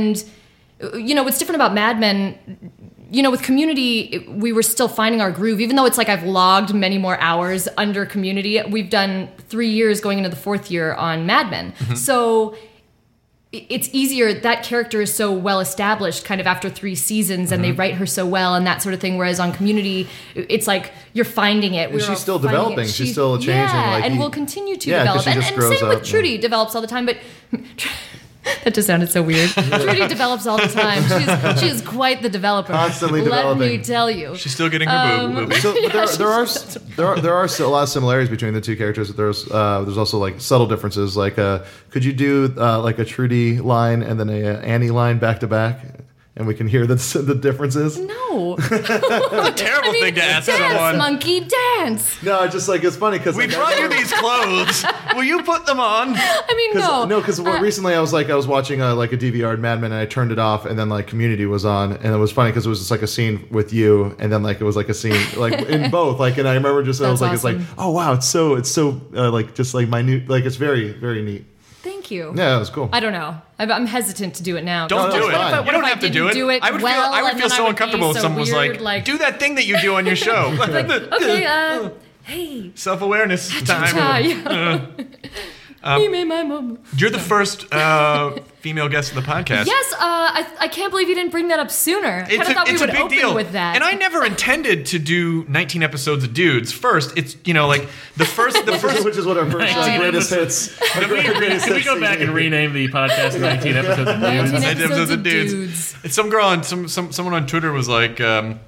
what's different about Mad Men, with Community, we were still finding our groove, even though it's like I've logged many more hours under Community. We've done 3 years going into the 4th year on Mad Men. So it's easier. That character is so well established kind of after 3 seasons, and they write her so well and that sort of thing. Whereas on Community, it's like you're finding it.
And she's still developing. She's still changing.
Yeah, and will continue to develop.
She just
and
grows
same
up,
with Trudy, develops all the time, but... That just sounded so weird. Trudy develops all the time. She is quite the developer.
Constantly developing.
Let me tell you.
She's still getting her boobies.
So, but there are a lot of similarities between the two characters. There's also like subtle differences. Like, could you do like a Trudy line and then a Annie line back to back, and we can hear the differences?
No.
It's a terrible thing to ask
dance,
someone.
Monkey, dance.
No, just like it's funny because
We brought you these clothes. Will you put them on?
I mean, no.
No, because recently I was watching like a DVR Mad Men, and I turned it off, and then like Community was on, and it was funny because it was just like a scene with you, and then like it was like a scene like in both, like, and I remember just I was like,
awesome.
it's like, oh wow, it's so like just like minute, like it's very, very neat.
Thank you.
Yeah, it was cool.
I don't know. I'm hesitant to do it now.
Don't do it.
fine.
You don't have to do it. I would feel so uncomfortable if someone was like, do that thing that you do on your show.
Okay, hey.
Self-awareness time.
Me made my mom.
You're the first female guest of the podcast.
Yes, I can't believe you didn't bring that up sooner. I kind of thought we would open with that.
And I never intended to do 19 episodes of Dudes. First, it's like the first,
which is what our first greatest hits.
Can we go back and rename the podcast 19 episodes of
19
Dudes?
episodes of Dudes.
And some girl on someone on Twitter was like,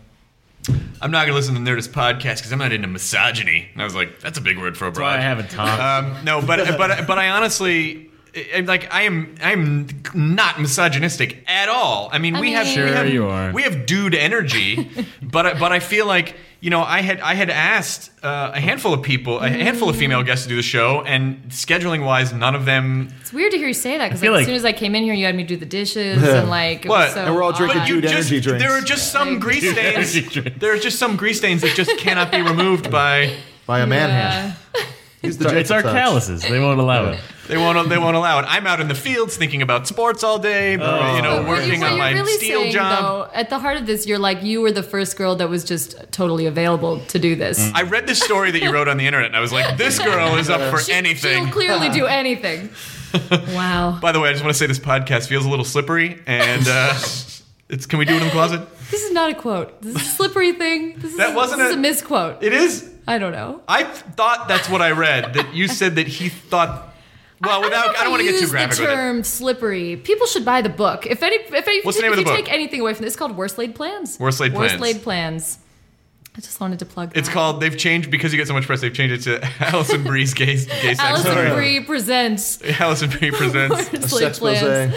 I'm not gonna listen to Nerdist podcast because I'm not into misogyny. And I was like, that's a big word for a broad.
That's why I haven't talked.
No, but I honestly, like, I am not misogynistic at all. I mean, we have dude energy, but I feel like, I had asked a handful of people, a handful of female guests to do the show, and scheduling wise, none of them.
It's weird to hear you say that because
like
as soon as I came in here, you had me do the dishes and like. It was so
and we're all drinking
odd.
dude energy drinks.
There are just some grease stains. There are just some grease stains that just cannot be removed by
a man hand.
It's our calluses. They won't allow it.
They won't allow it. I'm out in the fields thinking about sports all day, working on my
really
steel
saying,
job.
Though, at the heart of this, you were the first girl that was just totally available to do this.
I read this story that you wrote on the internet, and I was like, this girl is up for anything.
She'll clearly do anything. Wow.
By the way, I just want to say this podcast feels a little slippery, and can we do it in the closet?
This is not a quote. This is a slippery thing. This is a misquote.
It is?
I don't know.
I thought that's what I read, that you said that he thought. Well, I don't want to get too graphic
the
with it.
term slippery. People should buy the book. What's
the name of the book?
Take anything away from this, it's called Worst Laid Plans.
Worst Laid
Plans. I just wanted to plug that.
It's called, they've changed, because you get so much press, they've changed it to Alison Brie's gay sex
Alison
story.
Brie presents.
Alison Brie presents.
Worst Laid Plans.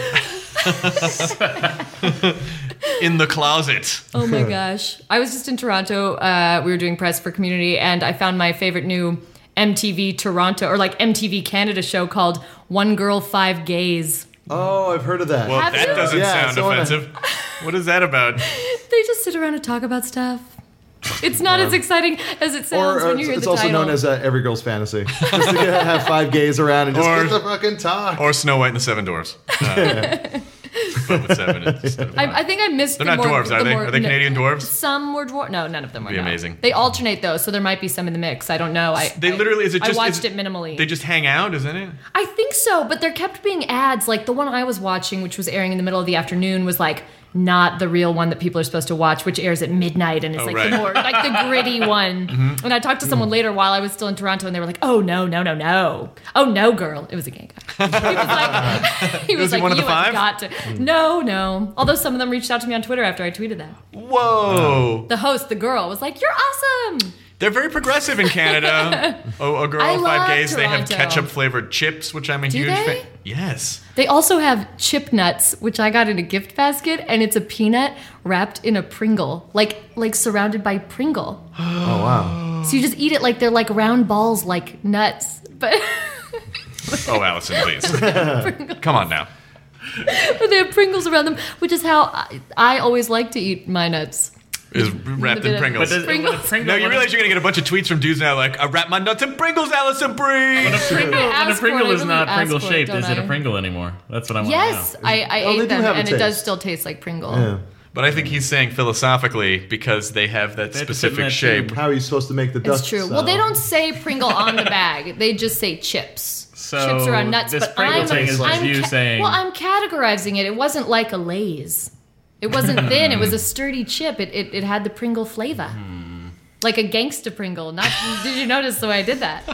In the closet.
Oh my gosh. I was just in Toronto. We were doing press for Community, and I found my favorite new MTV Toronto, or like MTV Canada show called One Girl, Five Gays.
Oh, I've heard of that.
Well, that doesn't sound offensive. What is that about?
They just sit around and talk about stuff. It's not as exciting as it sounds when you hear the title.
It's also known as Every Girl's Fantasy. Just to have 5 gays around and just get the fucking talk.
Or Snow White and the Seven Dwarfs. But with 7 instead of 1.
I think I missed
They're not dwarves, are they? Are they Canadian dwarves?
Some were dwarves. No, none of them were.
Be amazing.
They alternate, though, so there might be some in the mix. I don't know.
They literally,
I watched it minimally.
They just hang out, isn't it?
I think think so, but there kept being ads. Like the one I was watching, which was airing in the middle of the afternoon, was like not the real one that people are supposed to watch, which airs at midnight and is
Oh,
like
right.
the more like the gritty one. And I talked to someone later while I was still in Toronto, and they were like, "Oh no, oh no, girl, it was a gay guy." He was
Was he
like,
one of the
"You have
five?
got to." No. Although some of them reached out to me on Twitter after I tweeted that.
Whoa.
The host, the girl, was like, "You're awesome."
They're very progressive in Canada. A girl,
I
five
love
gays. They have
Toronto.
ketchup flavored chips, which I'm a huge
they?
fan. Yes.
They also have chip nuts, which I got in a gift basket, and it's a peanut wrapped in a Pringle, like surrounded by Pringle.
Oh wow.
So you just eat it like they're like round balls, like nuts. But
Oh, Allison, please. Come on now.
they have Pringles around them, which is how I always like to eat my nuts.
Is wrapped
bit
in
of-
Pringles.
But
Pringles.
No, you realize you're gonna get a bunch of tweets from dudes now like, I wrap my nuts in Pringles, Allison Brie.
When a
ask for
Pringle
it,
is
I
not
really
Pringle
ask for it,
shaped,
don't
is it a
I?
Pringle anymore? That's what I want
Yes,
to know.
I
Oh, they
ate
do
them,
have a
and it does
taste.
still taste like Pringle.
Yeah.
But I think he's saying philosophically because they have that
They have to sit in
specific
that
shape.
tube.
How are you supposed to make the dust?
It's true.
sound?
Well, they don't say Pringle on the bag. They just say chips.
So
chips around nuts.
this
But
Pringle
I'm,
thing is
I'm
you saying-
Well, I'm categorizing it. It wasn't like a Lay's. It wasn't thin. It was a sturdy chip. It had the Pringle flavor. Like a gangsta Pringle. Not. Did you notice the way I did that?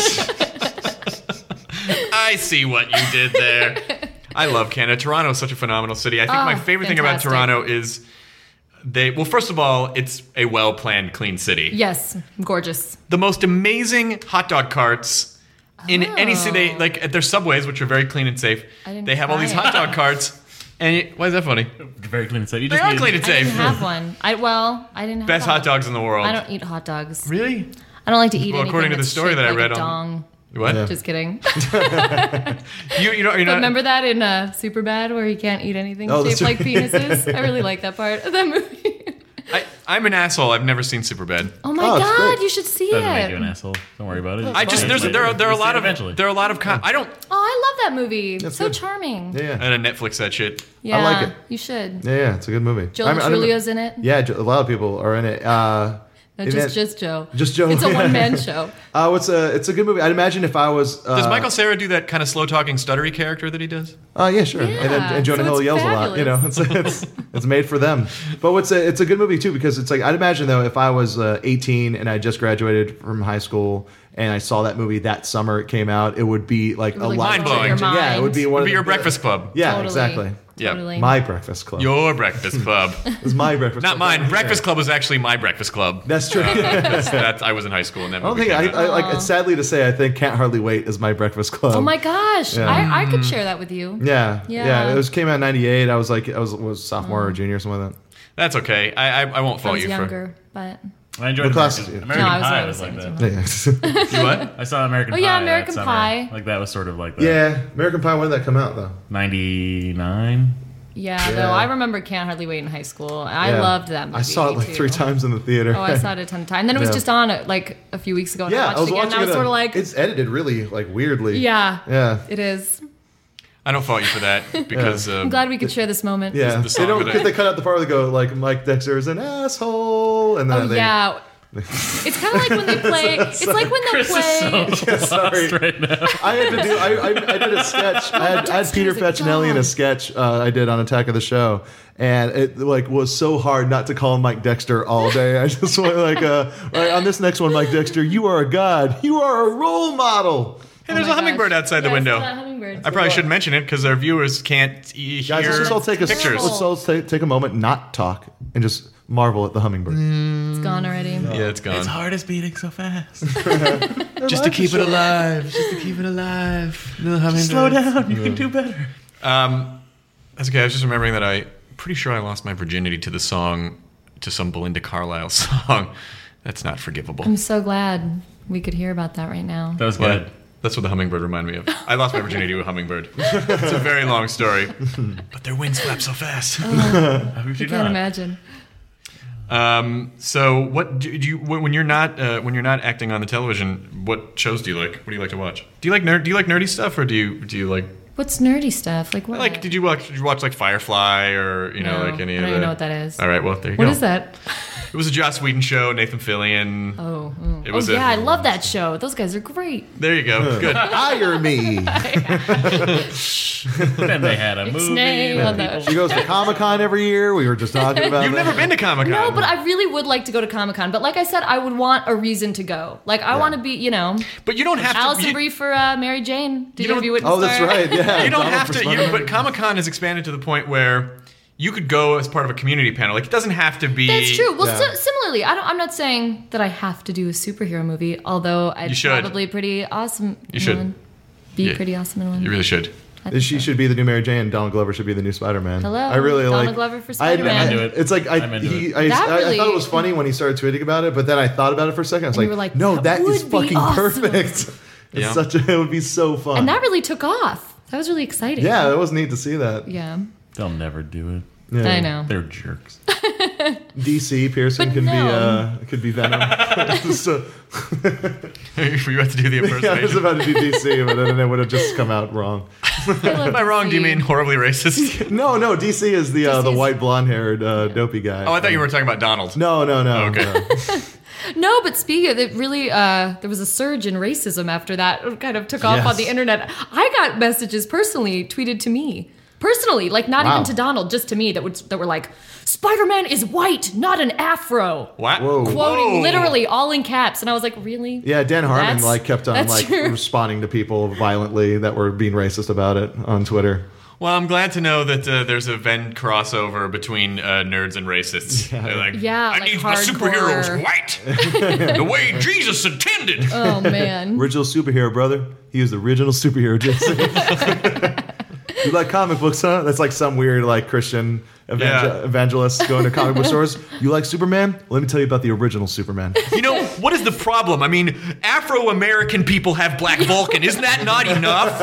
I see what you did there. I love Canada. Toronto is such a phenomenal city. I think my favorite thing about
fantastic.
Toronto is well, first of all, it's a well-planned, clean city.
Yes, gorgeous.
The most amazing hot dog carts in any city. They, like at their subways, which are very clean and safe.
I didn't
They have all
try
these
it.
hot dog carts. And why is that funny?
Very clean and safe. You
They
just
are
need-
clean and
I didn't
safe.
have one. I didn't have
Best
a
hot dogs in the world.
I don't eat hot dogs.
Really?
I don't like to eat
Well,
anything
according to the
that's
story
shaped
that I
like
read
a
on-
dong.
What?
Yeah.
Just kidding.
You're not.
Remember that in Superbad where he can't eat anything
Oh,
shaped
that's
like
right.
penises? I really like that part of that movie.
I'm an asshole. I've never seen Superbad.
Oh my
Oh, it's
god,
great.
you should see
Doesn't make you an
it.
asshole. Don't worry about it.
I just there are a
You'll
lot
see it
of
eventually.
there are a lot of I don't.
Oh, I love that movie.
That's
So
good.
charming.
Yeah,
I had to Netflix that shit.
Yeah,
like it.
You should.
yeah, it's a good movie.
Joe
I mean, I don't know-
Trulio's in it.
Yeah, a lot of people are in it.
No,
and
just
then-
Joe.
Just Joe.
It's a one-man show.
It's a good movie. I'd imagine if I was.
Does Michael Cera do that kind of slow talking stuttery character that he does?
Yeah, sure.
Yeah,
and Jonah
so
Hill
it's
yells a lot. You know, it's made for them. But it's a good movie too because it's like I'd imagine though if I was 18 and I just graduated from high school and I saw that movie that summer it came out, it would be like a
Really
lot.
Mind-blowing.
Yeah, it would be one
Would
of
be
the-
your Breakfast Club.
Yeah,
Totally.
exactly.
Yeah.
Totally.
My Breakfast Club.
Your Breakfast Club.
It's my Breakfast
Not
Club.
mine. Breakfast Club was actually my Breakfast Club.
That's true.
I was in high school and that
I don't
movie
think
came out.
I like. It's sadly to say, I think Can't Hardly Wait is my Breakfast Club.
Oh my gosh,
Yeah.
I could share that with you.
Yeah,
Yeah.
It came out in '98. I was sophomore or junior or something like that.
That's okay. I won't
I
fault
was
you
younger, but
I enjoyed
What class
American,
is it?
American
No, I was
Pie
always
was like
saying
that.
something.
for. You what?
I saw American
Oh,
Pie.
yeah,
that
American
summer.
Pie.
Like that was sort of like that.
Yeah, American Pie. When did that come out though?
99.
yeah,
Yeah.
though I remember Can't Hardly Wait in high school. I
Yeah.
loved that movie.
I saw it like
too.
3 times in the theater.
Oh, I saw it a ton of times. And then it was
Yeah.
just on like a few weeks ago. And
Yeah,
I watched it again. And I was
it.
sort of like,
It's edited really like weirdly.
yeah,
Yeah.
it is.
I don't fault you for that because
I'm glad we could share this moment.
Yeah.
the song
They don't
of the-
because they cut out the part where they go like Mike Dexter is an asshole, and then
Oh
they,
yeah. It's kind of like when they play. It's like when they
Chris
play.
is so
sorry.
lost right now.
I had to do. I did a sketch. I had Peter
Dexter's a
Facinelli in a
dog.
sketch I did on Attack of the Show, and it like was so hard not to call him Mike Dexter all day. I just went like, all right, on this next one, Mike Dexter, you are a god. You are a role model.
Hey, there's
Oh
a
my
hummingbird
gosh.
outside the
Yeah, I
window.
saw that hummingbird.
I probably should mention it because our viewers can't hear
Guys, let's just all take
pictures.
let's all take a moment, not talk, and just marvel at the hummingbird.
It's gone already.
Yeah, it's gone.
His heart is beating so fast.
Just to keep it alive. Just to keep it alive.
Slow down. You can do better.
That's okay. I was just remembering that I'm pretty sure I lost my virginity to the song, to some Belinda Carlisle song. That's not forgivable.
I'm so glad we could hear about that right now.
That was
Yeah,
good.
that's what the hummingbird reminded me of. I lost my virginity to a hummingbird. It's a very long story. But their wings flap so fast.
How could you
I can't
not?
imagine.
So what do you when you're not acting on the television? What shows do you like? What do you like to watch? Do you like nerdy stuff, or do you like
What's nerdy stuff? Like what?
like did you watch like Firefly or
No,
like any
I
of
don't
the?
even know what that is.
All right, well there you
What
go.
is that?
It was a Joss Whedon show, Nathan Fillion. It was
yeah, I love that show. Those guys are great.
There you go. Good.
Hire me.
Then they had a movie.
Ixnay on
people-
the-
She goes to Comic-Con every year. We were just talking about
You've
that.
never been to Comic-Con.
No, but I really would like to go to Comic-Con. But like I said, I would want a reason to go. Like, I want to be,
But you don't have to.
Allison
you,
Brie for Mary Jane. Did
You
you
don't-
have you witnessed
Oh, that's
her?
right. Yeah.
you don't
Donald
have
for
to.
Spider-Man.
But Comic-Con has expanded to the point where you could go as part of a community panel. Like, it doesn't have to be.
That's true. Well,
Yeah.
similarly, I'm not saying that I have to do a superhero movie, although I'd
You should.
probably pretty awesome.
You should.
One. Be
Yeah.
pretty awesome in one.
You really should.
I think
She
so.
should be the new Mary Jane. Donald Glover should be the new Spider-Man.
Hello,
I really
Donald
like
Glover for
I-
Spider-Man.
I'm into it.
It's like
I'm into it.
I
That
thought it
really-
was funny when he started tweeting about it, but then I thought about it for a second. I was
And you
like,
were like,
no,
that
that is
would be
fucking
awesome.
perfect.
Yeah.
It would be so fun.
And that really took off. That was really exciting.
yeah, it was neat to see that.
Yeah.
They'll never do it.
Yeah.
I know.
They're jerks.
DC Pearson
But
can
no.
be Venom. So,
Were you about to do the
yeah, I was
impersonation?
about to do DC, but then it would have just come out wrong.
Am I wrong? Do you mean horribly racist?
No, DC is the
DC's
white blonde haired dopey guy.
Oh, I thought you were talking about Donald.
No.
Okay.
no.
No, but speaking of it, really, there was a surge in racism after that. It kind of took off
Yes.
on the internet. I got messages personally tweeted to me. Personally, like not
Wow.
even to Donald, just to me that were like, Spider-Man is white, not an afro.
What?
Whoa.
Quoting
Whoa.
literally all in caps. And I was like, really?
Yeah, Dan Harmon
That's-
kept on
that's true.
responding to people violently that were being racist about it on Twitter.
Well, I'm glad to know that there's a Venn crossover between nerds and racists. They're like,
Yeah,
I
like
need my
hardcore.
superheroes white, the way Jesus intended.
Oh, man.
Original superhero, brother. He was the original superhero, Jason. You like comic books, huh? That's like some weird like Christian
Yeah.
evangelist going to comic book stores. You like Superman? Let me tell you about the original Superman.
You know, what is the problem? I mean, Afro-American people have Black Vulcan. Isn't that not enough?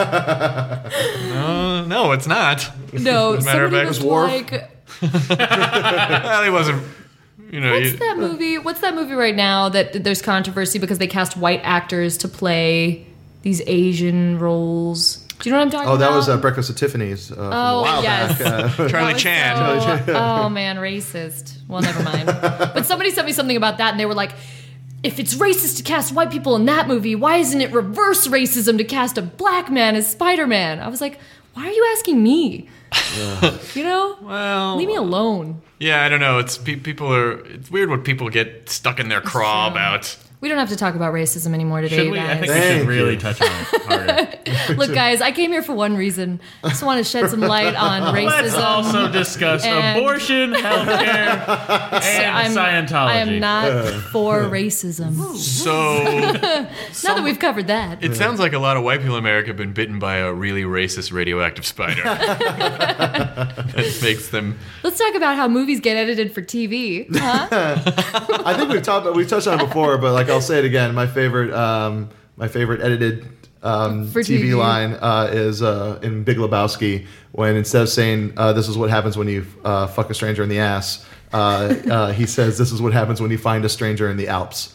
No, it's not.
No,
As a matter of
somebody
fact,
was
Worf.
like,
Well, he wasn't. You know,
what's that movie? What's that movie right now that there's controversy because they cast white actors to play these Asian roles? Do you know what I'm talking
Oh,
about?
that was Breakfast at Tiffany's. From a while
yes.
back.
Charlie
That was
Chan.
so- oh man, racist. Well, never mind. But somebody sent me something about that, and they were like, if it's racist to cast white people in that movie, why isn't it reverse racism to cast a black man as Spider-Man? I was like, why are you asking me? You know?
Well,
Leave me alone.
yeah, I don't know. It's people are. It's weird when people get stuck in their craw
true.
about.
We don't have to talk about racism anymore today,
Should
you
we? I
guys.
think we
Thank
should really
you.
touch on it harder.
Look, guys, I came here for one reason. I just want to shed some light on
Let's
racism.
also discuss
And-
abortion, healthcare, and Scientology.
I am not for racism.
So
Now that we've covered that.
it sounds like a lot of white people in America have been bitten by a really racist radioactive spider. That makes them.
Let's talk about how movies get edited for TV. Huh?
I think we've touched on it before, but like I'll say it again. My favorite edited
For
TV
TV.
line is in Big Lebowski when instead of saying this is what happens when you fuck a stranger in the ass, he says this is what happens when you find a stranger in the Alps.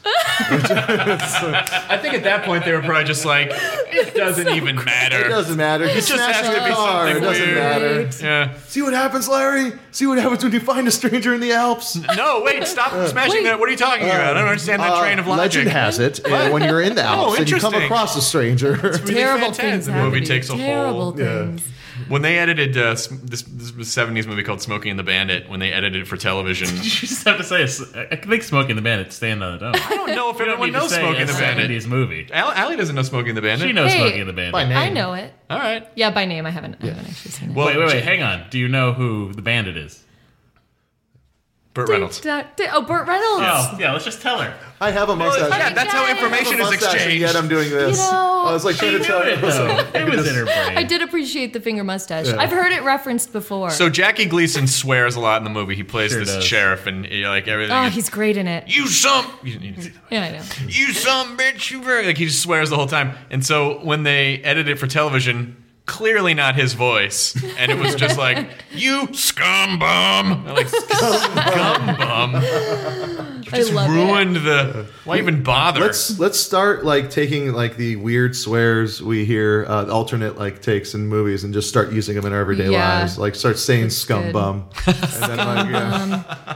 I think at that point they were probably just like, it doesn't even matter.
It doesn't matter. He
just
smashed
has to
the
be
car. It
something
doesn't
weird.
matter.
Yeah.
See what happens, Larry? See what happens when you find a stranger in the Alps?
No, wait, stop smashing that. What are you talking about? I don't understand that train of logic.
Legend has it when you're in the Alps and you come
interesting.
across a stranger.
Really
Terrible
fantastic.
things
The
happen.
movie
to
takes
you.
a
Terrible
whole.
things.
When they edited this 70s movie called Smokey and the Bandit, when they edited it for television,
You just have to say, I think Smoking the Bandit stand on its own.
I don't know if
You don't
everyone
need to
knows
say
Smokey and the
it's a
Bandit.
70s movie.
Allie doesn't know Smokey and the Bandit.
She knows
Hey,
Smoking the Bandit.
by name.
I know it.
All right.
Yeah, by name. I haven't actually seen it.
Well,
Wait, hang on. Do you know who the bandit is?
Burt Reynolds.
Oh, Burt Reynolds.
Yeah, let's just tell her.
I have a mustache.
Yeah, that's how
guys.
information is
Mustache, and
exchanged.
yet I'm doing this.
You know,
I was like trying to tell
It, though. It was in her brain.
I did appreciate the finger mustache.
Yeah.
I've heard it referenced before.
So Jackie Gleason swears a lot in the movie. He plays
Sure
this
does.
sheriff, and like everything.
oh,
is,
he's great in it.
you some.
Yeah, I know.
You some bitch, you very like he just swears the whole time. And so when they edited it for television, clearly not his voice, and it was just like you scum bum, like scum bum. Just
I love
ruined the. Why even bother?
Let's start like taking like the weird swears we hear, alternate like takes in movies, and just start using them in our everyday
Yeah.
lives. Like start saying
That's
"scum
good.
bum," and then like yeah.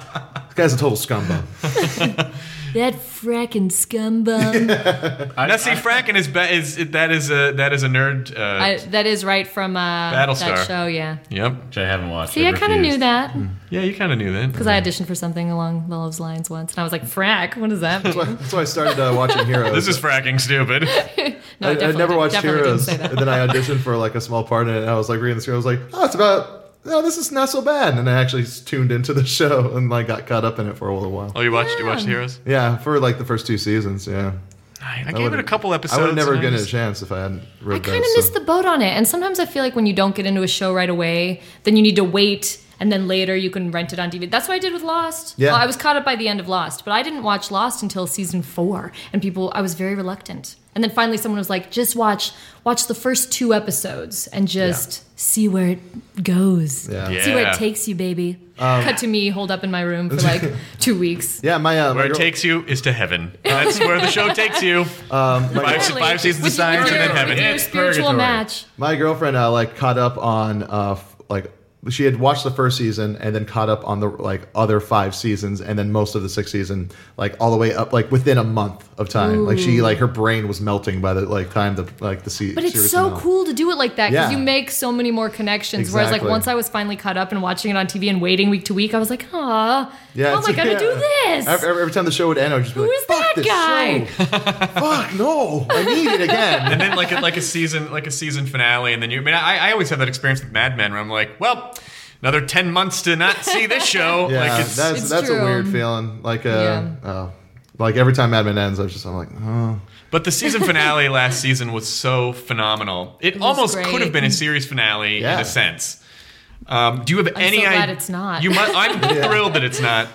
This guy's a total scumbag.
That fracking scumbum.
Now, see, Frackin' is that is a nerd.
That is right from
Battlestar.
that show, yeah.
Yep.
Which I haven't watched.
See, I kind of knew that
Yeah, you kind of knew that.
because I auditioned for something along those lines once, and I was like, "Frack, what does that mean?"
That's why I started watching Heroes.
This is fracking stupid.
No,
I never watched
definitely
Heroes,
didn't say that.
and then I auditioned for like a small part in it. And I was like reading the script. I was like, oh, it's about. No, this is not so bad. And I actually tuned into the show and like got caught up in it for a little while.
Oh, you watched Heroes?
Yeah, for like the first 2 seasons. Yeah,
I gave it a couple episodes.
I would have never
and
given it a
just-
chance if I hadn't read
I
that.
kind of missed the boat on it, and sometimes I feel like when you don't get into a show right away, then you need to wait, and then later you can rent it on DVD. That's what I did with Lost.
Yeah.
Well, I was caught up by the end of Lost, but I didn't watch Lost until season 4, and I was very reluctant. And then finally someone was like, just watch the first 2 episodes and just see where it goes.
Yeah.
See where
Yeah.
it takes you, baby. Cut to me holed up in my room for like 2 weeks.
Yeah, my
Where
my
it
girl-
takes you is to heaven. That's where the show takes you. Five seasons of
With
science and then
your-
heaven.
with your
It's
spiritual
purgatory.
match.
My girlfriend like caught up on like she had watched the first season and then caught up on the like other 5 seasons and then most of the 6th season like all the way up like within a month of time. Like she like her brain was melting by the like time the like the series.
But it's so cool to do it like that because
Yeah.
you make so many more connections. Whereas like
Exactly.
once I was finally caught up and watching it on TV and waiting week to week, I was like, "Aw, how am I gonna do this?
Every time the show would end, I would just be
Who
like,
is
"Fuck
that
this
guy?"
show! Fuck no! I need it again."
And then like a season finale, and then I always have that experience with Mad Men where I'm like, well, another 10 months to not see this show.
Yeah,
like it's
that's a
true.
weird feeling. Like
Yeah.
like every time Mad Men ends, I'm like, oh.
But the season finale last season was so phenomenal. It
was
almost
great.
could have been a series finale in
Yeah.
a sense. Do you have any
so glad
idea?
it's not.
I'm thrilled that it's not.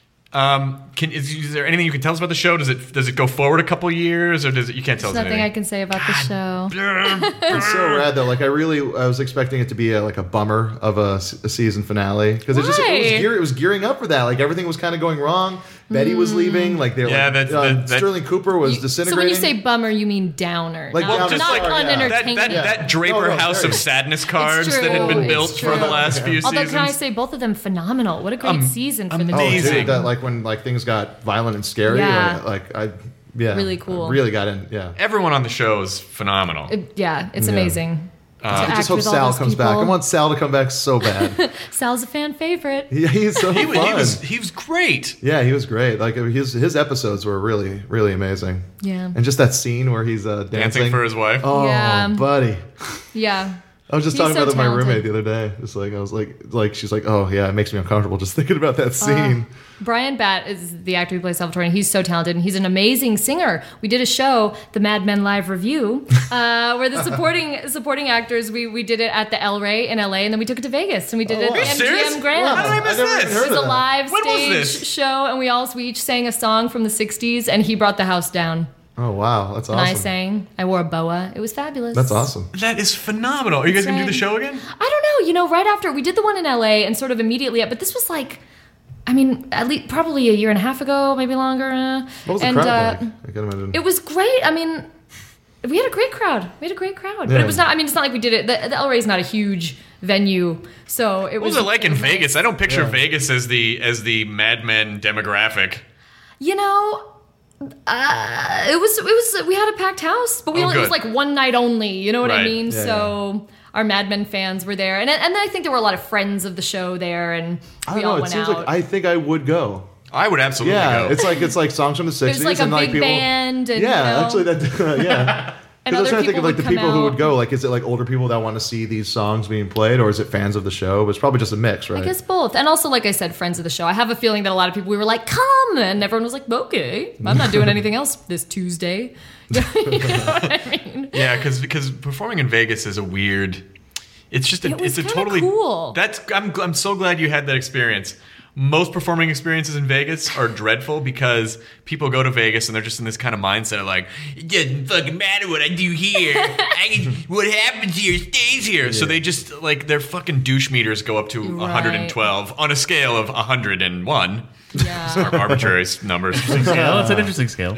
Is there anything you can tell us about the show? Does it go forward a couple years, or does it? You can't tell
There's
us
nothing I
anything.
can say about the show.
It's so rad though. Like I was expecting it to be like a bummer of a season finale because
Why?
it was gearing up for that. Like everything was kind of going wrong. Betty was leaving. Like they're
Yeah,
like
that-
Sterling Cooper was
So
disintegrating.
when you say bummer, you mean downer,
Like
not,
downer,
not
sorry, yeah.
unentertaining.
That Draper
No,
House
very-
of Sadness cards
It's
that had been
true,
built
it's
for the
true.
last few
Although
seasons.
can I say both of them phenomenal? What a great season for the
Oh,
amazing.
dude, that like when like things got violent and scary.
Yeah.
Really
cool.
Really got in. Yeah.
Everyone on the show is phenomenal.
It's amazing. To
I
act
just hope
with all
Sal
those
comes back.
people.
I want Sal to come back so bad.
Sal's a fan favorite.
Yeah, he's so
He
fun.
was great.
Yeah, he was great. Like his episodes were really, really amazing.
Yeah.
And just that scene where he's dancing
for his wife.
Oh,
Yeah.
buddy.
Yeah.
I was just
He's
talking
so
about it with my
talented.
roommate the other day. It's like I was like she's like, oh yeah, it makes me uncomfortable just thinking about that scene.
Brian Batt is the actor who plays Salvatore, and he's so talented, and he's an amazing singer. We did a show, the Mad Men Live Review, where the supporting actors, we did it at the El Rey in LA, and then we took it to Vegas, and we did it
Are you
at
serious?
MGM Grand.
How did I miss
never even
this?
heard
It was
of
a
that.
live
When was
stage
this?
show, and we each sang a song from the 60s, and he brought the house down.
Oh wow, that's
And I
awesome.
sang. I wore a boa. It was fabulous.
That's awesome.
That is phenomenal. Are you guys
That's
gonna do the
right.
show again?
I don't know. Right after we did the one in LA, and sort of immediately, but this was like, at least probably a year and a half ago, maybe longer.
What was the
and,
crowd like? I can imagine.
It was great. We had a great crowd. But
Yeah.
it was not. It's not like we did it. The El Rey's not a huge venue, so it
What was
was.
it like in
nice.
Vegas? I don't picture Vegas as the Mad Men demographic.
You know. It was. We had a packed house, but it was
good.
like one night only. You know what I
Right.
mean?
Yeah,
so our Mad Men fans were there, and I think there were a lot of friends of the show there, and
I
we
don't
all
know. It
went
seems
out.
like I think I would go.
I would absolutely
Yeah,
go.
it's like songs from the 60s.
It was like a
and like
big
people,
band, and
yeah,
you know,
actually that yeah.
and
Because I was
other
trying to think
people
of like
would
the
come
people who would
out.
go. Like, is it like older people that want to see these songs being played, or is it fans of the show? But it's probably just a mix, right?
I guess both. And also, like I said, friends of the show. I have a feeling that a lot of people, we were like, come! And everyone was like, okay, I'm not doing anything else this Tuesday. You know what I mean?
Yeah, because performing in Vegas is a weird. It's just
It was
it's a
kinda
totally
cool.
I'm so glad you had that experience. Most performing experiences in Vegas are dreadful because people go to Vegas and they're just in this kind of mindset of like, it doesn't fucking matter what I do here. What happens here stays here. So they just like their fucking douche meters go up to
Right.
112 on a scale of 101.
Yeah.
Arbitrary numbers.
Scale. It's an interesting scale.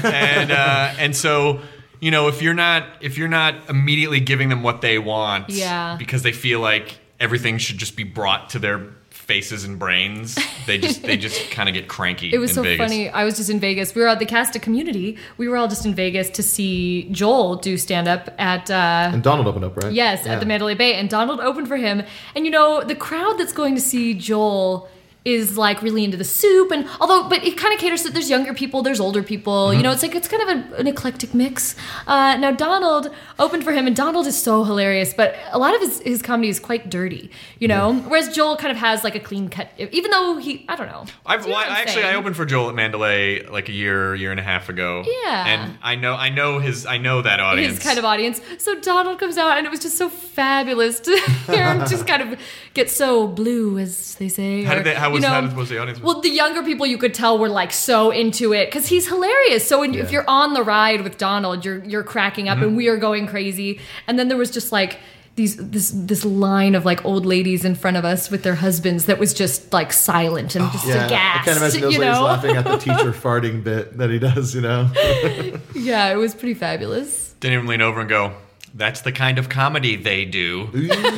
and so if you're not immediately giving them what they want
Yeah.
because they feel like everything should just be brought to their faces and brains. They just kind of get cranky.
It was
in
so
Vegas.
funny. I was just in Vegas. We were at the cast of Community. We were all just in Vegas to see Joel do stand-up at...
And Donald opened up, right?
Yes, at the Mandalay Bay. And Donald opened for him. And, the crowd that's going to see Joel is like really into the soup, and but it kind of caters to, there's younger people, there's older people, it's kind of an eclectic mix. Now Donald opened for him, and Donald is so hilarious, but a lot of his comedy is quite dirty, whereas Joel kind of has like a clean cut, even though I don't know.
I opened for Joel at Mandalay like a year and a half ago.
Yeah.
And I know that audience.
His kind of audience. So Donald comes out, and it was just so fabulous to hear him just kind of get so blue, as they say.
How was the audience?
Well, the younger people, you could tell, were like so into it because he's hilarious. So if you're on the ride with Donald, you're cracking up, and we are going crazy. And then there was just like this line of like old ladies in front of us with their husbands that was just like silent and just aghast.
I can't imagine those ladies laughing at the teacher farting bit that he does.
Yeah, it was pretty fabulous.
Didn't even lean over and go, "That's the kind of comedy they do."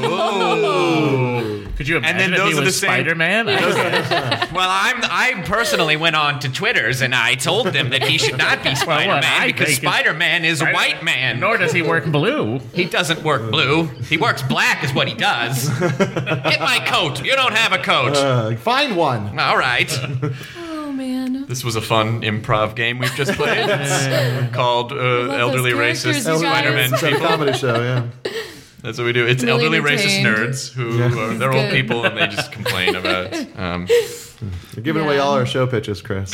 Ooh. Could you imagine
and then
if
those
he
are
was
the same,
Spider-Man?
Well, I personally went on to Twitters and I told them that he should not be Spider-Man because Spider-Man is a white man.
Nor does he work blue.
He doesn't work blue. He works black is what he does. Get my coat. You don't have a coat.
Find one.
All right.
Oh, man.
This was a fun improv game we've just played called Elderly Racist Spider-Man
It's a
People.
comedy show, yeah.
That's what we do. It's
Really
elderly racist
entertained.
nerds who they're old people and they just complain about.
You're giving away all our show pitches, Chris.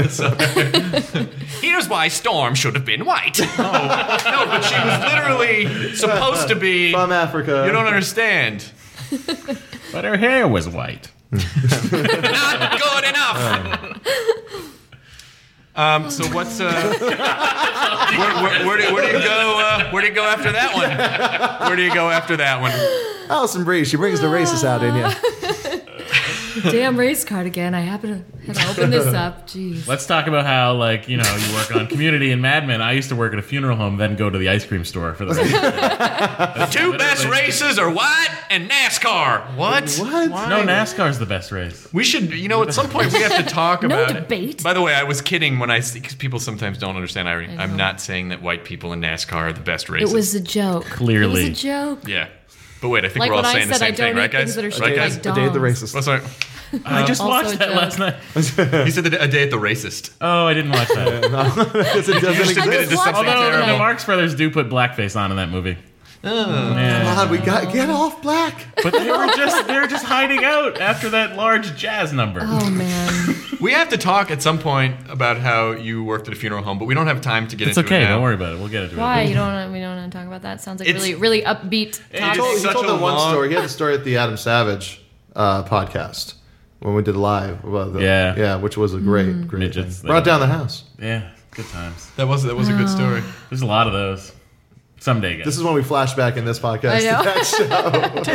Here's why Storm should have been white. No, but she was literally supposed to be
From Africa.
You don't understand.
But her hair was white.
Not good enough. So what's where do you go? Where do you go after that one? Where do you go after that one?
Alison Brie, she brings the racist out in you.
Damn race card again. I happen to open this up. Jeez.
Let's talk about how, you work on Community and Mad Men. I used to work at a funeral home, then go to the ice cream store for the
The two best races are white and NASCAR. What?
No, NASCAR's the best race.
We should, at some point we have to talk
No
about
debate.
By the way, I was kidding when because people sometimes don't understand irony. I'm not saying that white people in NASCAR are the best races.
It was a joke.
Clearly.
It was a joke.
Yeah. But wait, I think
Like
we're all
when I
saying the
said I
same thing,
don't
right,
eat
guys?
things that are shaped
Right,
like
guys?
A Day of the
Dogs.
Racist.
What's our,
I just
Also
watched
a
that
joke.
last night.
you said a day at the racist.
Oh, I didn't watch that.
Because it doesn't
just admitted
exist.
to something
Although
terrible.
the Marx Brothers do put blackface on in that movie.
God, we got get off black.
But they were just hiding out after that large jazz number.
Oh, man.
We have to talk at some point about how you worked at a funeral home, but we don't have time to get
It's
into
okay,
it now.
don't worry about it. We'll get into
Why?
it.
We don't want to talk about that. Sounds like
It's-
really, really upbeat
He
topic.
told,
Such a
the one
long-
story. He had a story at the Adam Savage podcast when we did live. About
Yeah.
which was a great
Midgets.
thing. Brought down the house.
Yeah, good times.
That was a good story.
There's a lot of those. Someday, guys.
This is when we flash back in this podcast.
I know.
to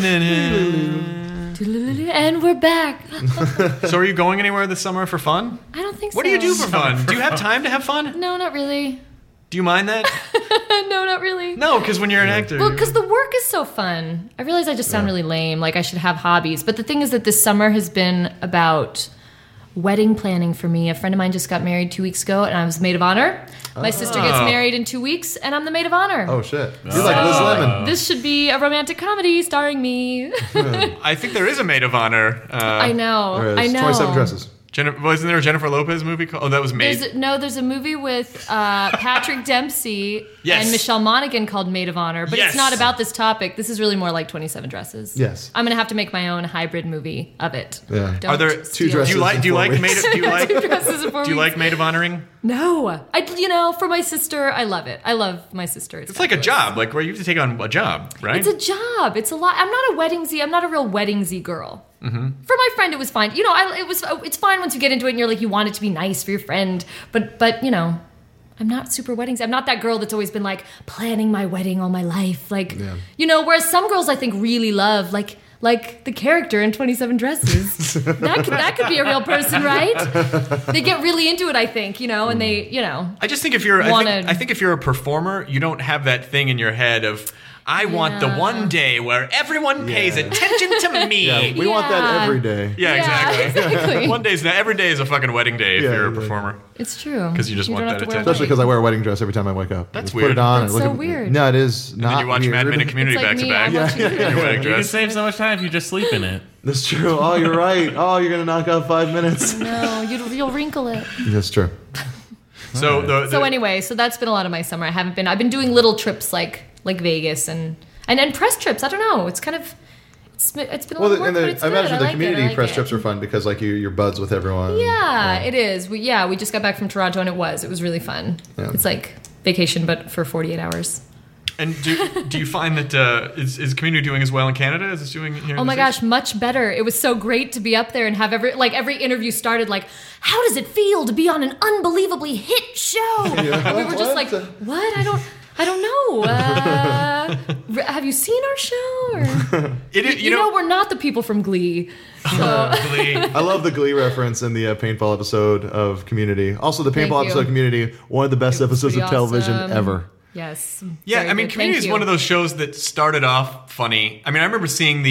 that show.
And we're back.
So are you going anywhere this summer for fun?
I don't think so.
What do you do for fun? Do you have time to have fun?
No, not really.
Do you mind that?
No, not really.
No, because when you're an actor.
Well, because the work is so fun. I realize I just sound really lame. Like I should have hobbies. But the thing is that this summer has been about wedding planning for me. A friend of mine just got married 2 weeks ago, and I was maid of honor. My sister gets married in 2 weeks, and I'm the maid of honor.
Oh shit! You're like Liz Lemon.
This should be a romantic comedy starring me.
I think there is a maid of honor.
I know.
There is
I know.
27 dresses.
Wasn't there a Jennifer Lopez movie called? Oh, that was Maid.
There's a movie with Patrick Dempsey
Yes.
and Michelle Monaghan called Maid of Honor, but
Yes.
it's not about this topic. This is really more like 27 Dresses.
Yes.
I'm gonna have to make my own hybrid movie of it.
Yeah.
Don't
Are there
Two
steal it.
dresses.
Do you like? Do you like maid? Do you like?
Two dresses in 4
Do you
weeks.
like maid of honoring?
No, for my sister, I love it. I love my sister.
It's like a job, like where you have to take on a job, right?
It's a job. It's a lot. I'm not a wedding-y. I'm not a real wedding-y girl. Mm-hmm. For my friend, it was fine. It's fine once you get into it and you're like, you want it to be nice for your friend. But I'm not super weddings. I'm not that girl that's always been like planning my wedding all my life. Whereas some girls I think really love like the character in 27 Dresses. that could be a real person, right? They get really into it, I think, and they,
I just think if you're,
wanna-
I think if you're a performer, you don't have that thing in your head of I want the one day where everyone pays attention to me.
Yeah, we want that every day.
Yeah, exactly.
exactly.
One day's not, every day is a fucking wedding day if you're a performer.
It's true.
Because you just want
don't
that
have to wear a
attention.
Especially because I wear a wedding dress every time I wake up.
That's
Just
weird.
Put it on.
That's
and look
so
at,
weird.
No, it is not
And then you watch
weird.
Mad Men and Community
It's like
back to
me,
back.
I'm watching
In your wedding
You can
dress.
save so much time if you just sleep in it.
That's true. Oh, you're right. Oh, you're going to knock out 5 minutes.
No, you'll wrinkle it.
That's true.
So
So anyway, so that's been a lot of my summer. I've been doing little trips like Vegas and press trips. I don't know. It's kind of it's been a lot of work, but it's
I
good.
imagine the
like
community
it. I like
press
it.
trips are fun because like you're buds with everyone.
Yeah, it is. We just got back from Toronto and it was really fun.
Yeah.
It's like vacation but for 48 hours.
And do you find that is Community doing as well in Canada as it's doing here?
Oh
in
my
the States?
gosh, much better. It was so great to be up there and have every interview started like, how does it feel to be on an unbelievably hit show? And we were just like, what? I don't know. Have you seen our show? Or? You know, we're not the people from Glee. So.
Glee.
I love the Glee reference in the paintball episode of Community. Also, the paintball
Thank you.
episode of Community, one of the best episodes of
pretty
television
awesome.
ever.
Yes.
Yeah,
Very
I mean,
good.
Community
Thank
is
you.
one of those shows that started off funny. I mean, I remember seeing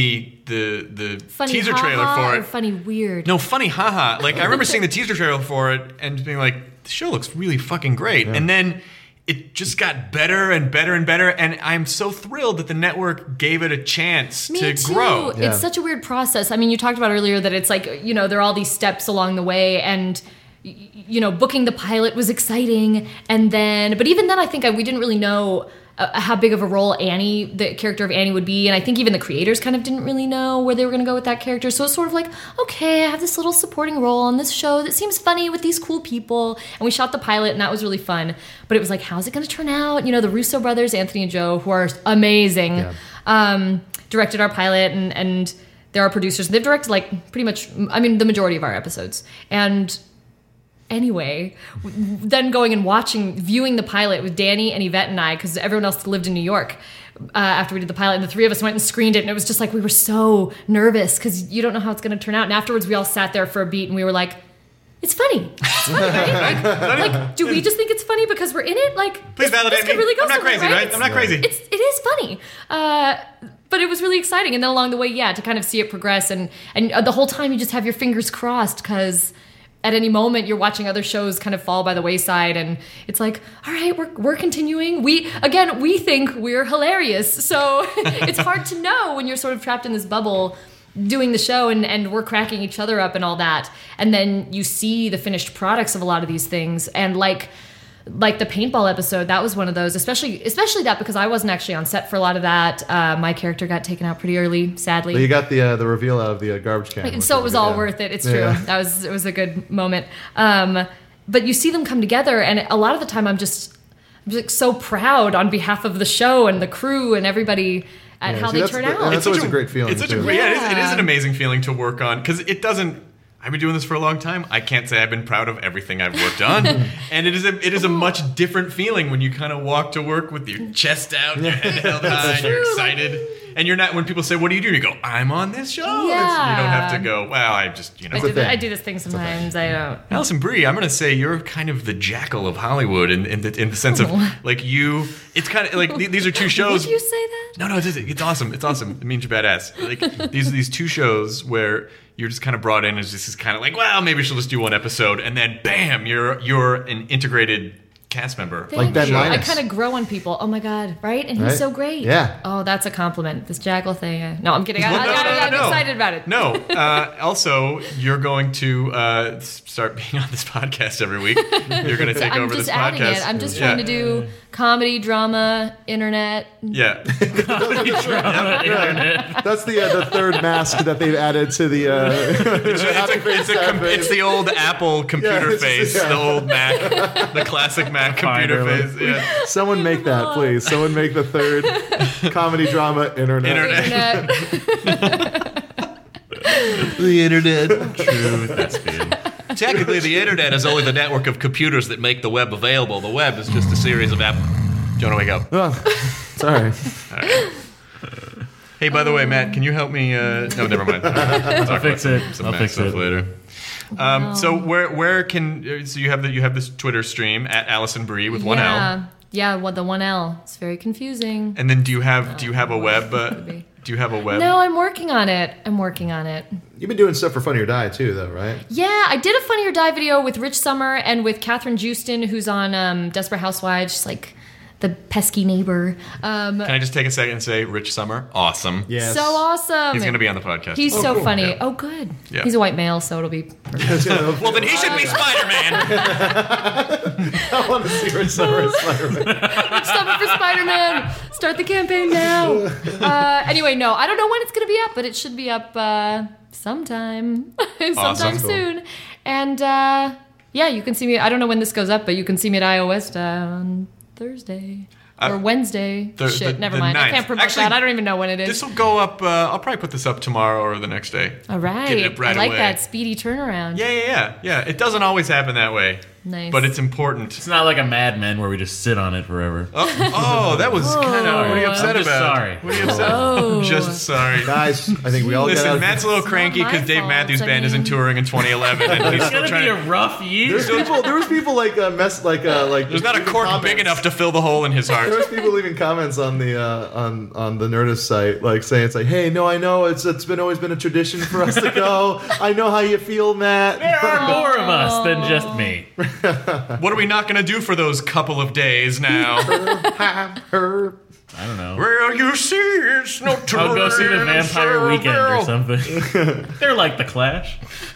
the
Funny
teaser
ha-ha
trailer for
or
it.
funny weird.
No, funny haha. Like I remember seeing the teaser trailer for it and being like, the show looks really fucking great. And then it just got better and better and better. And I'm so thrilled that the network gave it a chance
Me
to
too.
grow.
Yeah.
It's such a weird process. I mean, you talked about earlier that it's like, you know, there are all these steps along the way and you know, booking the pilot was exciting. And then, but even then I think we didn't really know how big of a role Annie, the character of Annie would be. And I think even the creators kind of didn't really know where they were going to go with that character. So it's sort of like, okay, I have this little supporting role on this show that seems funny with these cool people. And we shot the pilot and that was really fun. But it was like, how's it going to turn out? You know, the Russo brothers, Anthony and Joe, who are amazing, directed our pilot and they're our producers. They've directed like pretty much, I mean, the majority of our episodes. And anyway, then going and viewing the pilot with Danny and Yvette and I, because everyone else lived in New York after we did the pilot, and the three of us went and screened it, and it was just like we were so nervous because you don't know how it's going to turn out. And afterwards, we all sat there for a beat, and we were like, "It's funny, right? Like, do we just think it's funny because we're in it? Like,
Please validate
this could
me.
really go
I'm not
somewhere,
crazy, right?
It's-
I'm not crazy.
It is funny." But it was really exciting, and then along the way, to kind of see it progress, and the whole time you just have your fingers crossed because at any moment you're watching other shows kind of fall by the wayside, and it's like, all right, we're continuing. We think we're hilarious, so it's hard to know when you're sort of trapped in this bubble doing the show and we're cracking each other up and all that, and then you see the finished products of a lot of these things, and like the paintball episode, that was one of those, especially that because I wasn't actually on set for a lot of that. My character got taken out pretty early, sadly.
But you got the reveal out of the garbage can. which
So it was all
good.
worth it. It's
Yeah.
true. It was a good moment. But you see them come together, and a lot of the time I'm just so proud on behalf of the show and the crew and everybody at how
see,
they
that's
turn
the-
out.
and that's always a great feeling.
It's such
too.
a it is an amazing feeling to work on because it doesn't. I've been doing this for a long time. I can't say I've been proud of everything I've worked on, and it is a much different feeling when you kind of walk to work with your chest out, and your head held high, and you're excited, and you're not. When people say, "What do you do?" You go, "I'm on this show."
Yeah.
You don't have to go. Well, I just
I do this thing sometimes. I don't.
Alison Brie, I'm going to say you're kind of the Jackal of Hollywood in the sense of like you. It's kind of like these are two shows.
Would you say that?
No, it's awesome. It's awesome. It means you're badass. Like these two shows where you're just kind of brought in as this is kind of like, well, maybe she'll just do one episode, and then bam, you're an integrated cast member.
Like Ben
I
Linus.
kind of grow on people. Oh my god, right? And
Right?
he's so great.
Yeah.
Oh, that's a compliment. This Jackal thing. No, I'm kidding. I'm
No.
excited about it.
No. Also, you're going to start being on this podcast every week. You're going to take
I'm
over
just
this
adding
podcast.
it. I'm just trying to do comedy, drama, internet.
Yeah.
That's the third mask that they've added to the.
It's the old Apple computer
it's-
face,
yeah.
the old Mac, the classic Mac computer
Finally.
face. Yeah.
Someone make that, please. Someone make the third comedy drama internet.
Internet.
The internet.
True thespian.
Technically, the internet is only the network of computers that make the web available. The web is just a series of apps. Do you want to wake up?
Oh, sorry.
Hey, by the way, Matt, can you help me? No, never mind.
I'll fix it.
Some
I'll
Mac
fix
stuff
it.
later. So where can so you have this Twitter stream at Alison Brie with one L.
Yeah, the 1L. It's very confusing.
And then do you have a web?
be.
Do you have a web?
No, I'm working on it.
You've been doing stuff for Funny or Die too, though, right?
Yeah, I did a Funny or Die video with Rich Summer and with Catherine Houston, who's on Desperate Housewives. She's like the pesky neighbor.
Can I just take a second and say, Rich Summer, awesome.
Yes.
So awesome.
He's going to be on the podcast.
He's so
cool.
funny.
Yeah.
Oh, good.
Yeah.
He's a white male, so it'll be perfect.
Well, then he should be Spider-Man.
I want to see Rich Summer as Spider-Man.
Rich Summer for Spider-Man. Start the campaign now. Anyway, no, I don't know when it's going to be up, but it should be up sometime. Sometime soon. And yeah, you can see me. I don't know when this goes up, but you can see me at iOS on Thursday. Or Wednesday. Never mind.
9th.
I can't promote
Actually,
that. I don't even know when it is.
This will go up. I'll probably put this up tomorrow or the next day.
All right.
Get it up right
I like
away.
that speedy turnaround.
Yeah. It doesn't always happen that way.
Nice.
But it's important.
It's not like a Mad Men where we just sit on it forever.
Oh, that was kind of. What are you upset
I'm just
about?
sorry.
What are you upset?
Oh.
Just sorry.
Guys, I think we all
Listen,
got
Matt's a little
It's
cranky
not my
because Dave
fault,
Matthews
I
Band isn't
mean-
touring in 2011, and he's
It's
still
gonna
trying
be
to.
a rough year.
There was people like
There's not a cork big enough to fill the hole in his
There
heart.
was people leaving comments on the on the Nerdist site, like saying it's like, hey, no, I know it's always been a tradition for us to go. I know how you feel, Matt.
There are more of us than just me.
What are we not going to do for those couple of days now?
Her.
I don't know.
Well, you see, it's no turn.
I'll go see the Vampire Weekend or something. They're like the Clash.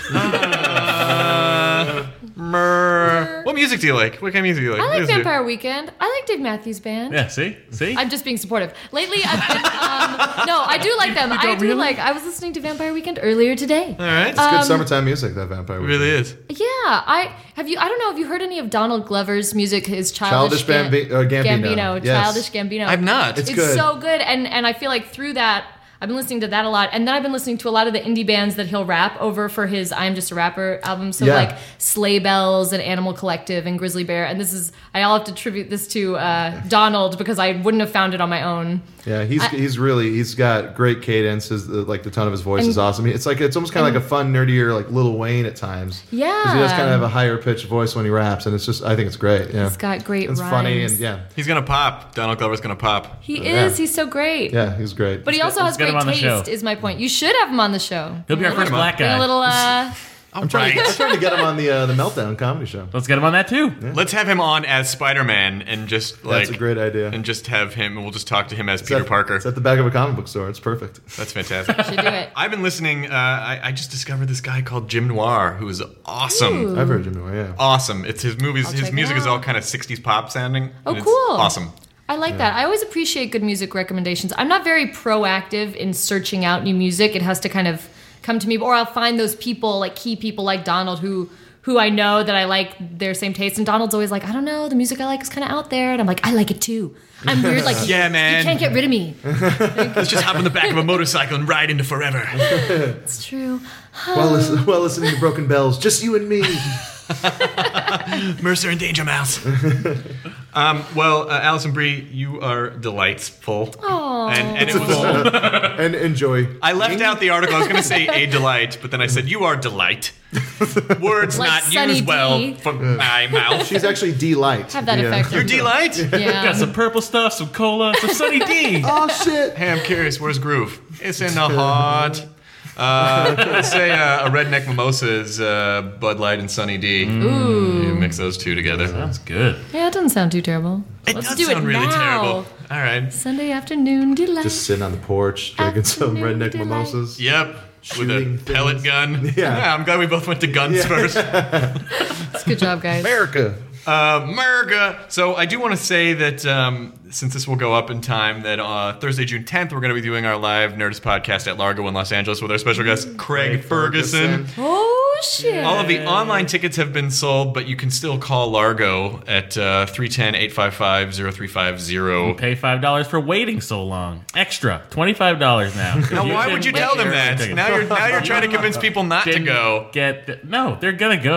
What music do you like? What kind of music do you like?
I
What
like
is it?
Vampire Weekend. I like Dave Matthews Band.
Yeah, see?
I'm just being supportive. Lately, I've been, no, I do like them. I was listening to Vampire Weekend earlier today.
All right.
It's good summertime music, that Vampire
It
Weekend.
really is.
Yeah, I don't know. Have you heard any of Donald Glover's music? His
Childish Gambino.
Gambino.
Yes.
Childish Gambino.
I've not.
It's
It's
good.
so good, and I feel like through that, I've been listening to that a lot, and then I've been listening to a lot of the indie bands that he'll rap over for his "I'm Just a Rapper" album. So
Yeah.
like Sleigh Bells and Animal Collective and Grizzly Bear, and I'll have to attribute this to Donald because I wouldn't have found it on my own.
Yeah, he's got great cadence. The tone of his voice is awesome. It's almost kind of like a fun, nerdier like Lil Wayne at times.
Yeah.
because he does kind of have a higher pitched voice when he raps, and I think it's great. Yeah,
He's got great
It's
rhymes.
funny and yeah,
He's going to pop. Donald Glover's going to pop.
He
Yeah.
is. He's so great.
yeah, he's great.
But he also has
get him
great
on the show.
taste, is my point. You should have him on the show.
He'll be our first black
Bring
guy.
a little,
I'm trying to get him on the Meltdown comedy show.
Let's get him on that too.
Let's have him on as Spider-Man and just like.
That's a great idea.
And just have him, and we'll just talk to him as Peter Parker.
It's at the back of a comic book store. It's perfect.
That's fantastic.
should do it.
I've been listening. I just discovered this guy called Jim Noir, who is awesome.
I've heard Jim Noir. Yeah.
Awesome. It's his movies. His
check it
music is all
out.
kind of 60s pop sounding.
Oh,
and it's
cool.
Awesome.
I like that. I always appreciate good music recommendations. I'm not very proactive in searching out new music. It has to kind of come to me, or I'll find those people, like key people like Donald, who I know that I like their same taste. And Donald's always like, I don't know, the music I like is kind of out there, and I'm like, I like it too. I'm weird, like
Yeah, man.
you can't get rid of me.
Let's just hop on the back of a motorcycle and ride into forever.
It's true.
While listening to Broken Bells, just you and me.
Mercer and Danger Mouse. Well, Alison Brie, you are delightful.
Aww.
And it was.
And enjoy.
I left out the article. I was going to say a delight, but then I said you are delight. Words
Like
not
Sunny
used well
D.
from my mouth.
She's actually D-Light.
Have that effect.
You're delight.
Yeah.
Got some purple stuff, some cola, some Sunny D.
Oh shit!
Hey, I'm curious. Where's Groove? It's in the heart. Let's say a redneck mimosa is Bud Light and Sunny D.
Ooh.
You mix those two together.
That's good.
Yeah, it doesn't sound too terrible.
It
Let's
does
do it
sound really
now.
terrible. All right.
Sunday afternoon delight.
Just sitting on the porch drinking some
Afternoon
redneck
delight.
mimosas.
Yep. With a
Shooting
pellet
things.
gun.
Yeah.
I'm glad we both went to guns first.
It's good job, guys.
America.
America. So I do want to say that since this will go up in time, that Thursday, June 10th, we're going to be doing our live Nerdist podcast at Largo in Los Angeles with our special guest, Craig Ferguson.
Oh, shit.
All of the online tickets have been sold, but you can still call Largo at 310-855-0350.
Pay $5 for waiting so long. Extra. $25 now.
Now, why would you tell them that? Now you're trying to convince people not to go.
No, they're gonna go.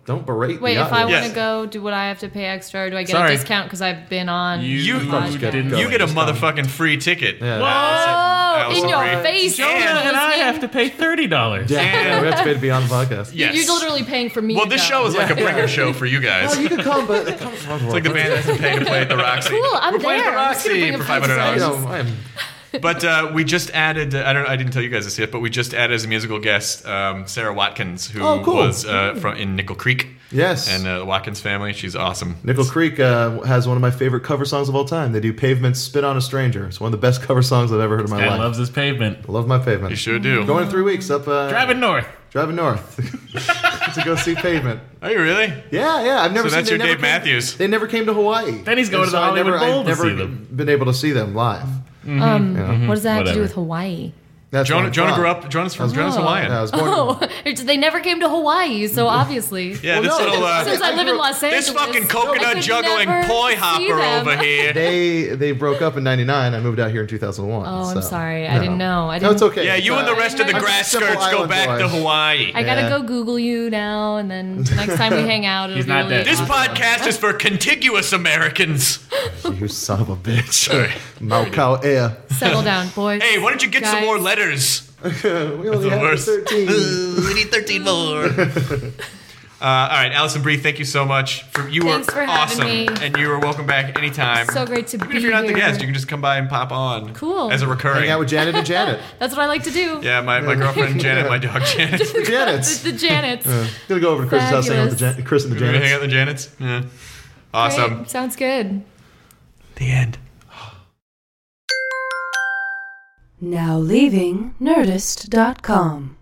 Don't berate
Wait,
the
if I
audience.
want
Yes.
to go, do I have to pay extra, or do I get
Sorry.
a discount because I've been on?
You
the
probably
podcast?
didn't
You get a
Just come.
motherfucking free ticket.
Yeah.
Oh, in your
Brie.
face!
Jonah and I have to pay $30.
Yeah, we have to pay to be on the podcast.
Yes.
You're literally paying for me.
Well,
to
this
go.
show is like a bringer
Yeah.
show for you guys.
Well, you can come, but it comes from
It's like the band doesn't pay to play at the Roxy.
Cool, I'm
We're playing at
there.
the
I'm just gonna
Roxy
bring
for
a friend
$500.
to
I am.
But we just added, I didn't tell you guys this yet, but we just added as a musical guest Sarah Watkins, who
Oh, cool.
was in Nickel Creek.
Yes.
And the Watkins family. She's awesome.
Nickel Creek has one of my favorite cover songs of all time. They do Pavement's Spit on a Stranger. It's one of the best cover songs I've ever heard in my
Guy
life.
loves his pavement.
I love my Pavement.
You sure do.
Going in 3 weeks up.
Driving north.
Driving north to go see Pavement.
Are you really?
Yeah. I've never.
So that's
seen,
your
they
Dave
never came-
Matthews.
They never came to Hawaii.
Then he's going
And
to the Hollywood Bowl
I've
to
never
see them.
been able to see them live.
What does that have to
Whatever.
do with Hawaii?
That's
Jonah
what I
grew
thought.
up. Jonah's Hawaiian.
Yeah, I was born.
Oh, they never came to Hawaii, so obviously.
Yeah, this
no,
little
Since I live in Los
this
Angeles,
fucking
I
coconut
could
juggling
never
poi
see
hopper
them.
over here.
They broke up in '99. I moved out here in 2001.
Oh,
so,
I'm sorry. I didn't know. I
No,
didn't.
it's okay.
Yeah, you and the rest of the
I'm
grass
simple
skirts go
island
back
boy.
to Hawaii.
I gotta
Yeah.
go Google you now, and then the next time we hang out, it'll
He's
be
not
really
dead.
This
awesome.
podcast is for contiguous Americans.
You son of a bitch.
Sorry.
Maukau Air.
Settle down, boys.
Hey, why don't you get some
Guys.
more letters?
We only
the
have
worst.
13.
We need 13 more. All right, Allison Brie, thank you so much. You
Thanks
were
for having
awesome,
me.
and you are welcome back anytime.
So great to
Even
be
if you're not the
here.
guest, you can just come by and pop on.
Cool.
As a recurring.
Hang out with Janet and Janet.
That's what I like to do.
Yeah, my girlfriend Janet, my dog Janet.
Janet's.
The Janets.
Gonna go over to Chris's house, hang out with
Fabulous.
Chris and the
You gonna hang out
Janets.
with the Janets? Yeah. Awesome.
Great. Sounds good.
The end.
Now leaving Nerdist.com.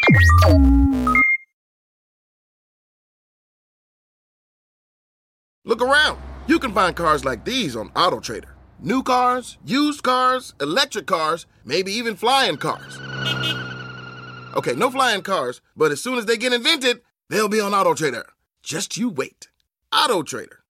Look around. You can find cars like these on AutoTrader. New cars, used cars, electric cars, maybe even flying cars. Okay, no flying cars, but as soon as they get invented, they'll be on AutoTrader. Just you wait. AutoTrader.